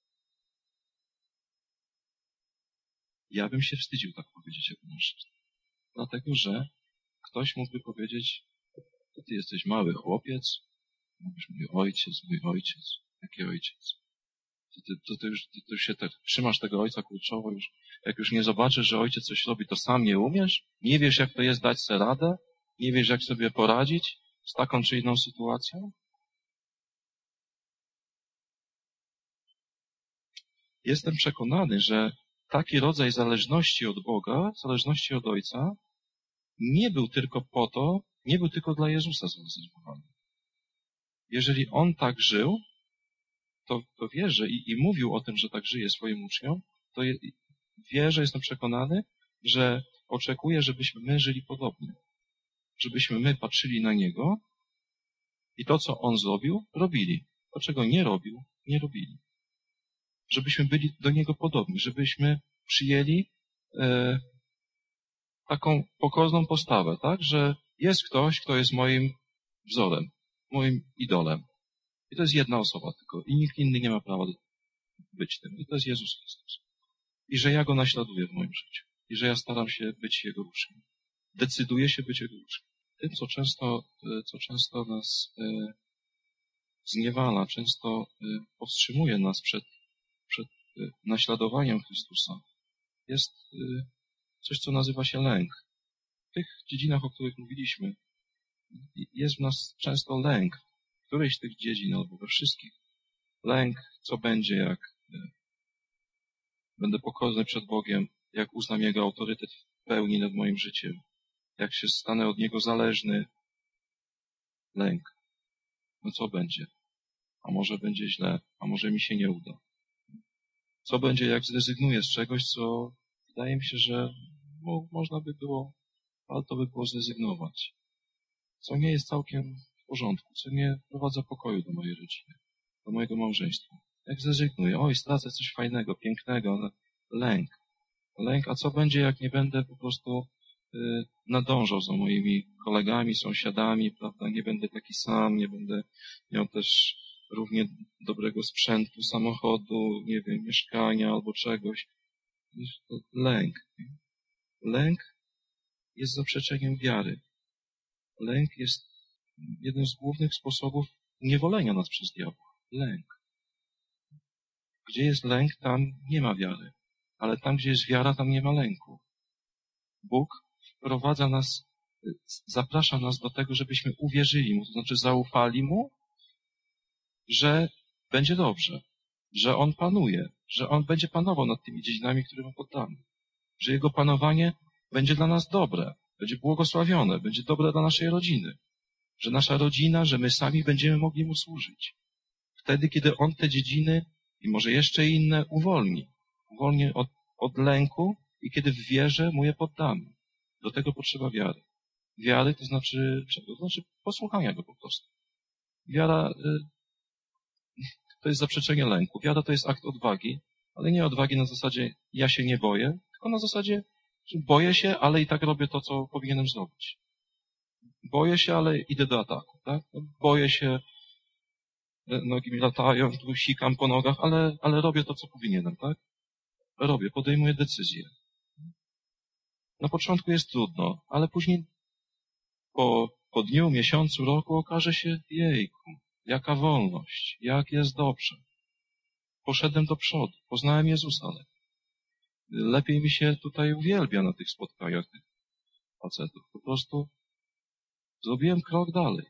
Ja bym się wstydził tak powiedzieć jako mężczyzna. Dlatego, że ktoś mógłby powiedzieć, to ty jesteś mały chłopiec, mówisz mój ojciec, mój ojciec. Jaki ojciec? To ty, to ty już to, to się tak trzymasz tego ojca kurczowo już. Jak już nie zobaczysz, że ojciec coś robi, to sam nie umiesz? Nie wiesz, jak to jest dać sobie radę? Nie wiesz, jak sobie poradzić z taką czy inną sytuacją? Jestem przekonany, że taki rodzaj zależności od Boga, zależności od Ojca, nie był tylko po to, nie był tylko dla Jezusa zarezerwowany. Jeżeli On tak żył, to, to wierzę i, i mówił o tym, że tak żyje swoim uczniom, to je, wierzę, jestem przekonany, że oczekuje, żebyśmy my żyli podobnie. Żebyśmy my patrzyli na Niego i to, co On zrobił, robili. To, czego nie robił, nie robili. Żebyśmy byli do Niego podobni, żebyśmy przyjęli e, taką pokorną postawę, tak, że jest ktoś, kto jest moim wzorem, moim idolem. I to jest jedna osoba tylko. I nikt inny nie ma prawa być tym. I to jest Jezus Chrystus. I że ja Go naśladuję w moim życiu. I że ja staram się być Jego uczniem. Decyduję się być Jego uczniem. Tym, co często, co często nas e, zniewala, często e, powstrzymuje nas przed, przed e, naśladowaniem Chrystusa, jest e, coś, co nazywa się lęk. W tych dziedzinach, o których mówiliśmy, jest w nas często lęk. W którejś z tych dziedzin, albo we wszystkich. Lęk, co będzie, jak będę pokorny przed Bogiem, jak uznam Jego autorytet w pełni nad moim życiem, jak się stanę od Niego zależny. Lęk. No co będzie? A może będzie źle, a może mi się nie uda. Co będzie, jak zrezygnuję z czegoś, co wydaje mi się, że mo- można by było, warto by było zrezygnować. Co nie jest całkiem w porządku, co nie wprowadza pokoju do mojej rodziny, do mojego małżeństwa. Jak zrezygnuję? Oj, stracę coś fajnego, pięknego. Lęk. Lęk, a co będzie, jak nie będę po prostu y, nadążał za moimi kolegami, sąsiadami, prawda? Nie będę taki sam, nie będę miał też równie dobrego sprzętu, samochodu, nie wiem, mieszkania albo czegoś. Lęk. Lęk jest zaprzeczeniem wiary. Lęk jest jednym z głównych sposobów niewolenia nas przez diabła. Lęk. Gdzie jest lęk, tam nie ma wiary. Ale tam, gdzie jest wiara, tam nie ma lęku. Bóg wprowadza nas, zaprasza nas do tego, żebyśmy uwierzyli Mu, to znaczy zaufali Mu, że będzie dobrze, że On panuje, że On będzie panował nad tymi dziedzinami, które Mu poddamy, że Jego panowanie będzie dla nas dobre, będzie błogosławione, będzie dobre dla naszej rodziny, że nasza rodzina, że my sami będziemy mogli Mu służyć. Wtedy, kiedy On te dziedziny i może jeszcze inne uwolni, uwolni od, od lęku i kiedy w wierze Mu je poddamy. Do tego potrzeba wiary. Wiary to znaczy czego? To znaczy posłuchania Go po prostu. Wiara y, to jest zaprzeczenie lęku. Wiara to jest akt odwagi, ale nie odwagi na zasadzie ja się nie boję, tylko na zasadzie że boję się, ale i tak robię to, co powinienem zrobić. Boję się, ale idę do ataku. Tak? Boję się, nogi mi latają, tu sikam po nogach, ale, ale robię to, co powinienem. Tak? Robię, podejmuję decyzję. Na początku jest trudno, ale później po, po dniu, miesiącu, roku okaże się, jejku, jaka wolność, jak jest dobrze. Poszedłem do przodu, poznałem Jezusa. Lepiej mi się tutaj uwielbia na tych spotkaniach tych facetów. Po prostu zrobiłem krok dalej.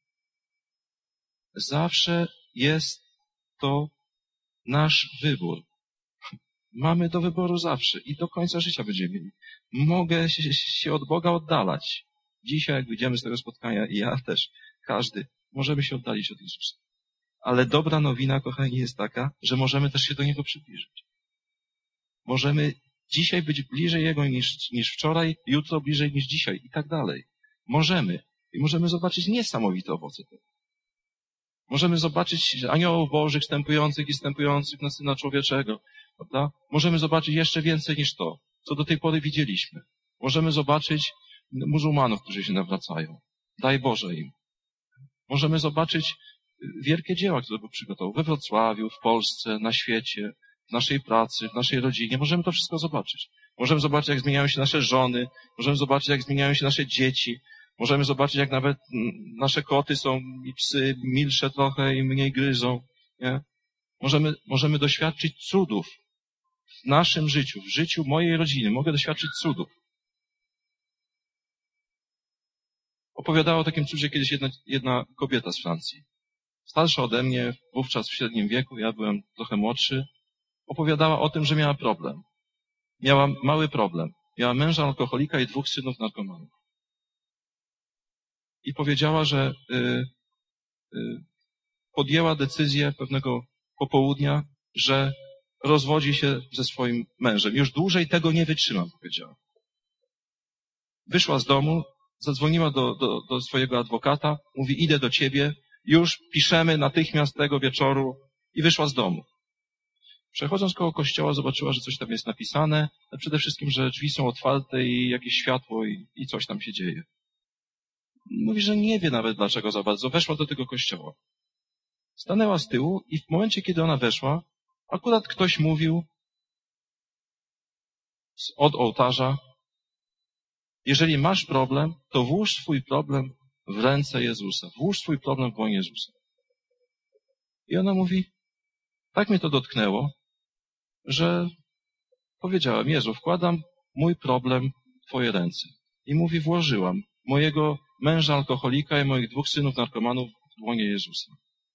Zawsze jest to nasz wybór. Mamy do wyboru zawsze i do końca życia będziemy mieli. Mogę się, się od Boga oddalać. Dzisiaj, jak wyjdziemy z tego spotkania, i ja też, każdy, możemy się oddalić od Jezusa. Ale dobra nowina, kochani, jest taka, że możemy też się do Niego przybliżyć. Możemy dzisiaj być bliżej Jego niż, niż wczoraj, jutro bliżej niż dzisiaj i tak dalej. Możemy. I możemy zobaczyć niesamowite owoce tego. Możemy zobaczyć aniołów bożych stępujących i stępujących na Syna Człowieczego. Prawda? Możemy zobaczyć jeszcze więcej niż to, co do tej pory widzieliśmy. Możemy zobaczyć muzułmanów, którzy się nawracają. Daj Boże im. Możemy zobaczyć wielkie dzieła, które Bóg przygotował we Wrocławiu, w Polsce, na świecie, w naszej pracy, w naszej rodzinie. Możemy to wszystko zobaczyć. Możemy zobaczyć, jak zmieniają się nasze żony. Możemy zobaczyć, jak zmieniają się nasze dzieci. Możemy zobaczyć, jak nawet nasze koty są i psy milsze trochę i mniej gryzą. Nie? Możemy, możemy doświadczyć cudów w naszym życiu, w życiu mojej rodziny. Mogę doświadczyć cudów. Opowiadała o takim cudzie kiedyś jedna, jedna kobieta z Francji. Starsza ode mnie, wówczas w średnim wieku, ja byłem trochę młodszy. Opowiadała o tym, że miała problem. Miała mały problem. Miała męża alkoholika i dwóch synów narkomanów. I powiedziała, że y, y, podjęła decyzję pewnego popołudnia, że rozwodzi się ze swoim mężem. Już dłużej tego nie wytrzymam, powiedziała. Wyszła z domu, zadzwoniła do, do, do swojego adwokata, mówi, idę do ciebie, już piszemy natychmiast tego wieczoru i wyszła z domu. Przechodząc koło kościoła zobaczyła, że coś tam jest napisane, a przede wszystkim, że drzwi są otwarte i jakieś światło i, i coś tam się dzieje. Mówi, że nie wie nawet dlaczego za bardzo. Weszła do tego kościoła. Stanęła z tyłu i w momencie, kiedy ona weszła, akurat ktoś mówił od ołtarza, jeżeli masz problem, to włóż swój problem w ręce Jezusa. Włóż swój problem w dłoń Jezusa. I ona mówi, tak mnie to dotknęło, że powiedziałem, Jezu, wkładam mój problem w Twoje ręce. I mówi, włożyłam mojego męża alkoholika i moich dwóch synów narkomanów w dłonie Jezusa.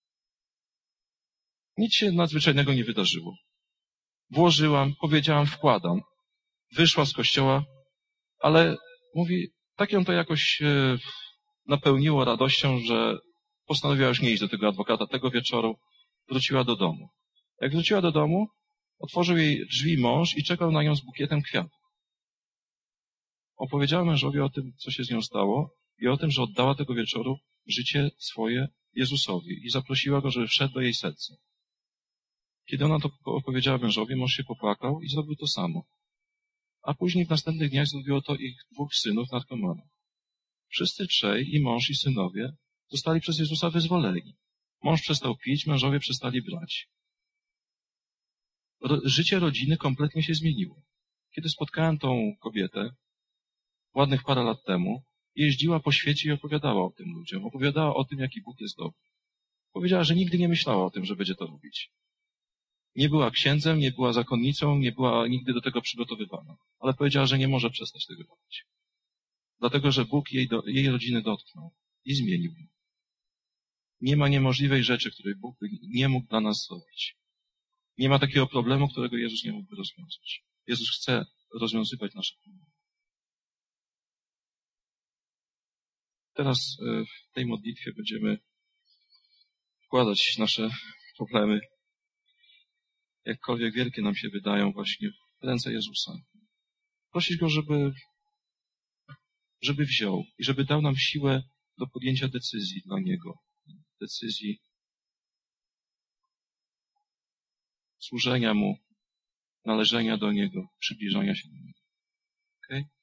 Nic się nadzwyczajnego nie wydarzyło. Włożyłam, powiedziałam, wkładam. Wyszła z kościoła, ale mówi, tak ją to jakoś e, napełniło radością, że postanowiła już nie iść do tego adwokata tego wieczoru. Wróciła do domu. Jak wróciła do domu, otworzył jej drzwi mąż i czekał na nią z bukietem kwiatów. Opowiedziała mężowi o tym, co się z nią stało i o tym, że oddała tego wieczoru życie swoje Jezusowi i zaprosiła go, żeby wszedł do jej serca. Kiedy ona to opowiedziała mężowi, mąż się popłakał i zrobił to samo. A później w następnych dniach zrobiło to ich dwóch synów narkomanów. Wszyscy trzej, i mąż, i synowie, zostali przez Jezusa wyzwoleni. Mąż przestał pić, mężowie przestali brać. Ro- życie rodziny kompletnie się zmieniło. Kiedy spotkałem tą kobietę, ładnych parę lat temu, jeździła po świecie i opowiadała o tym ludziom. Opowiadała o tym, jaki Bóg jest dobry. Powiedziała, że nigdy nie myślała o tym, że będzie to robić. Nie była księdzem, nie była zakonnicą, nie była nigdy do tego przygotowywana. Ale powiedziała, że nie może przestać tego robić. Dlatego, że Bóg jej, do, jej rodziny dotknął i zmienił ją. Nie ma niemożliwej rzeczy, której Bóg nie mógł dla nas zrobić. Nie ma takiego problemu, którego Jezus nie mógłby rozwiązać. Jezus chce rozwiązywać nasze problemy. Teraz w tej modlitwie będziemy wkładać nasze problemy, jakkolwiek wielkie nam się wydają, właśnie w ręce Jezusa. Prosić Go, żeby, żeby wziął i żeby dał nam siłę do podjęcia decyzji dla Niego. Decyzji służenia Mu, należenia do Niego, przybliżania się do Niego. Okay?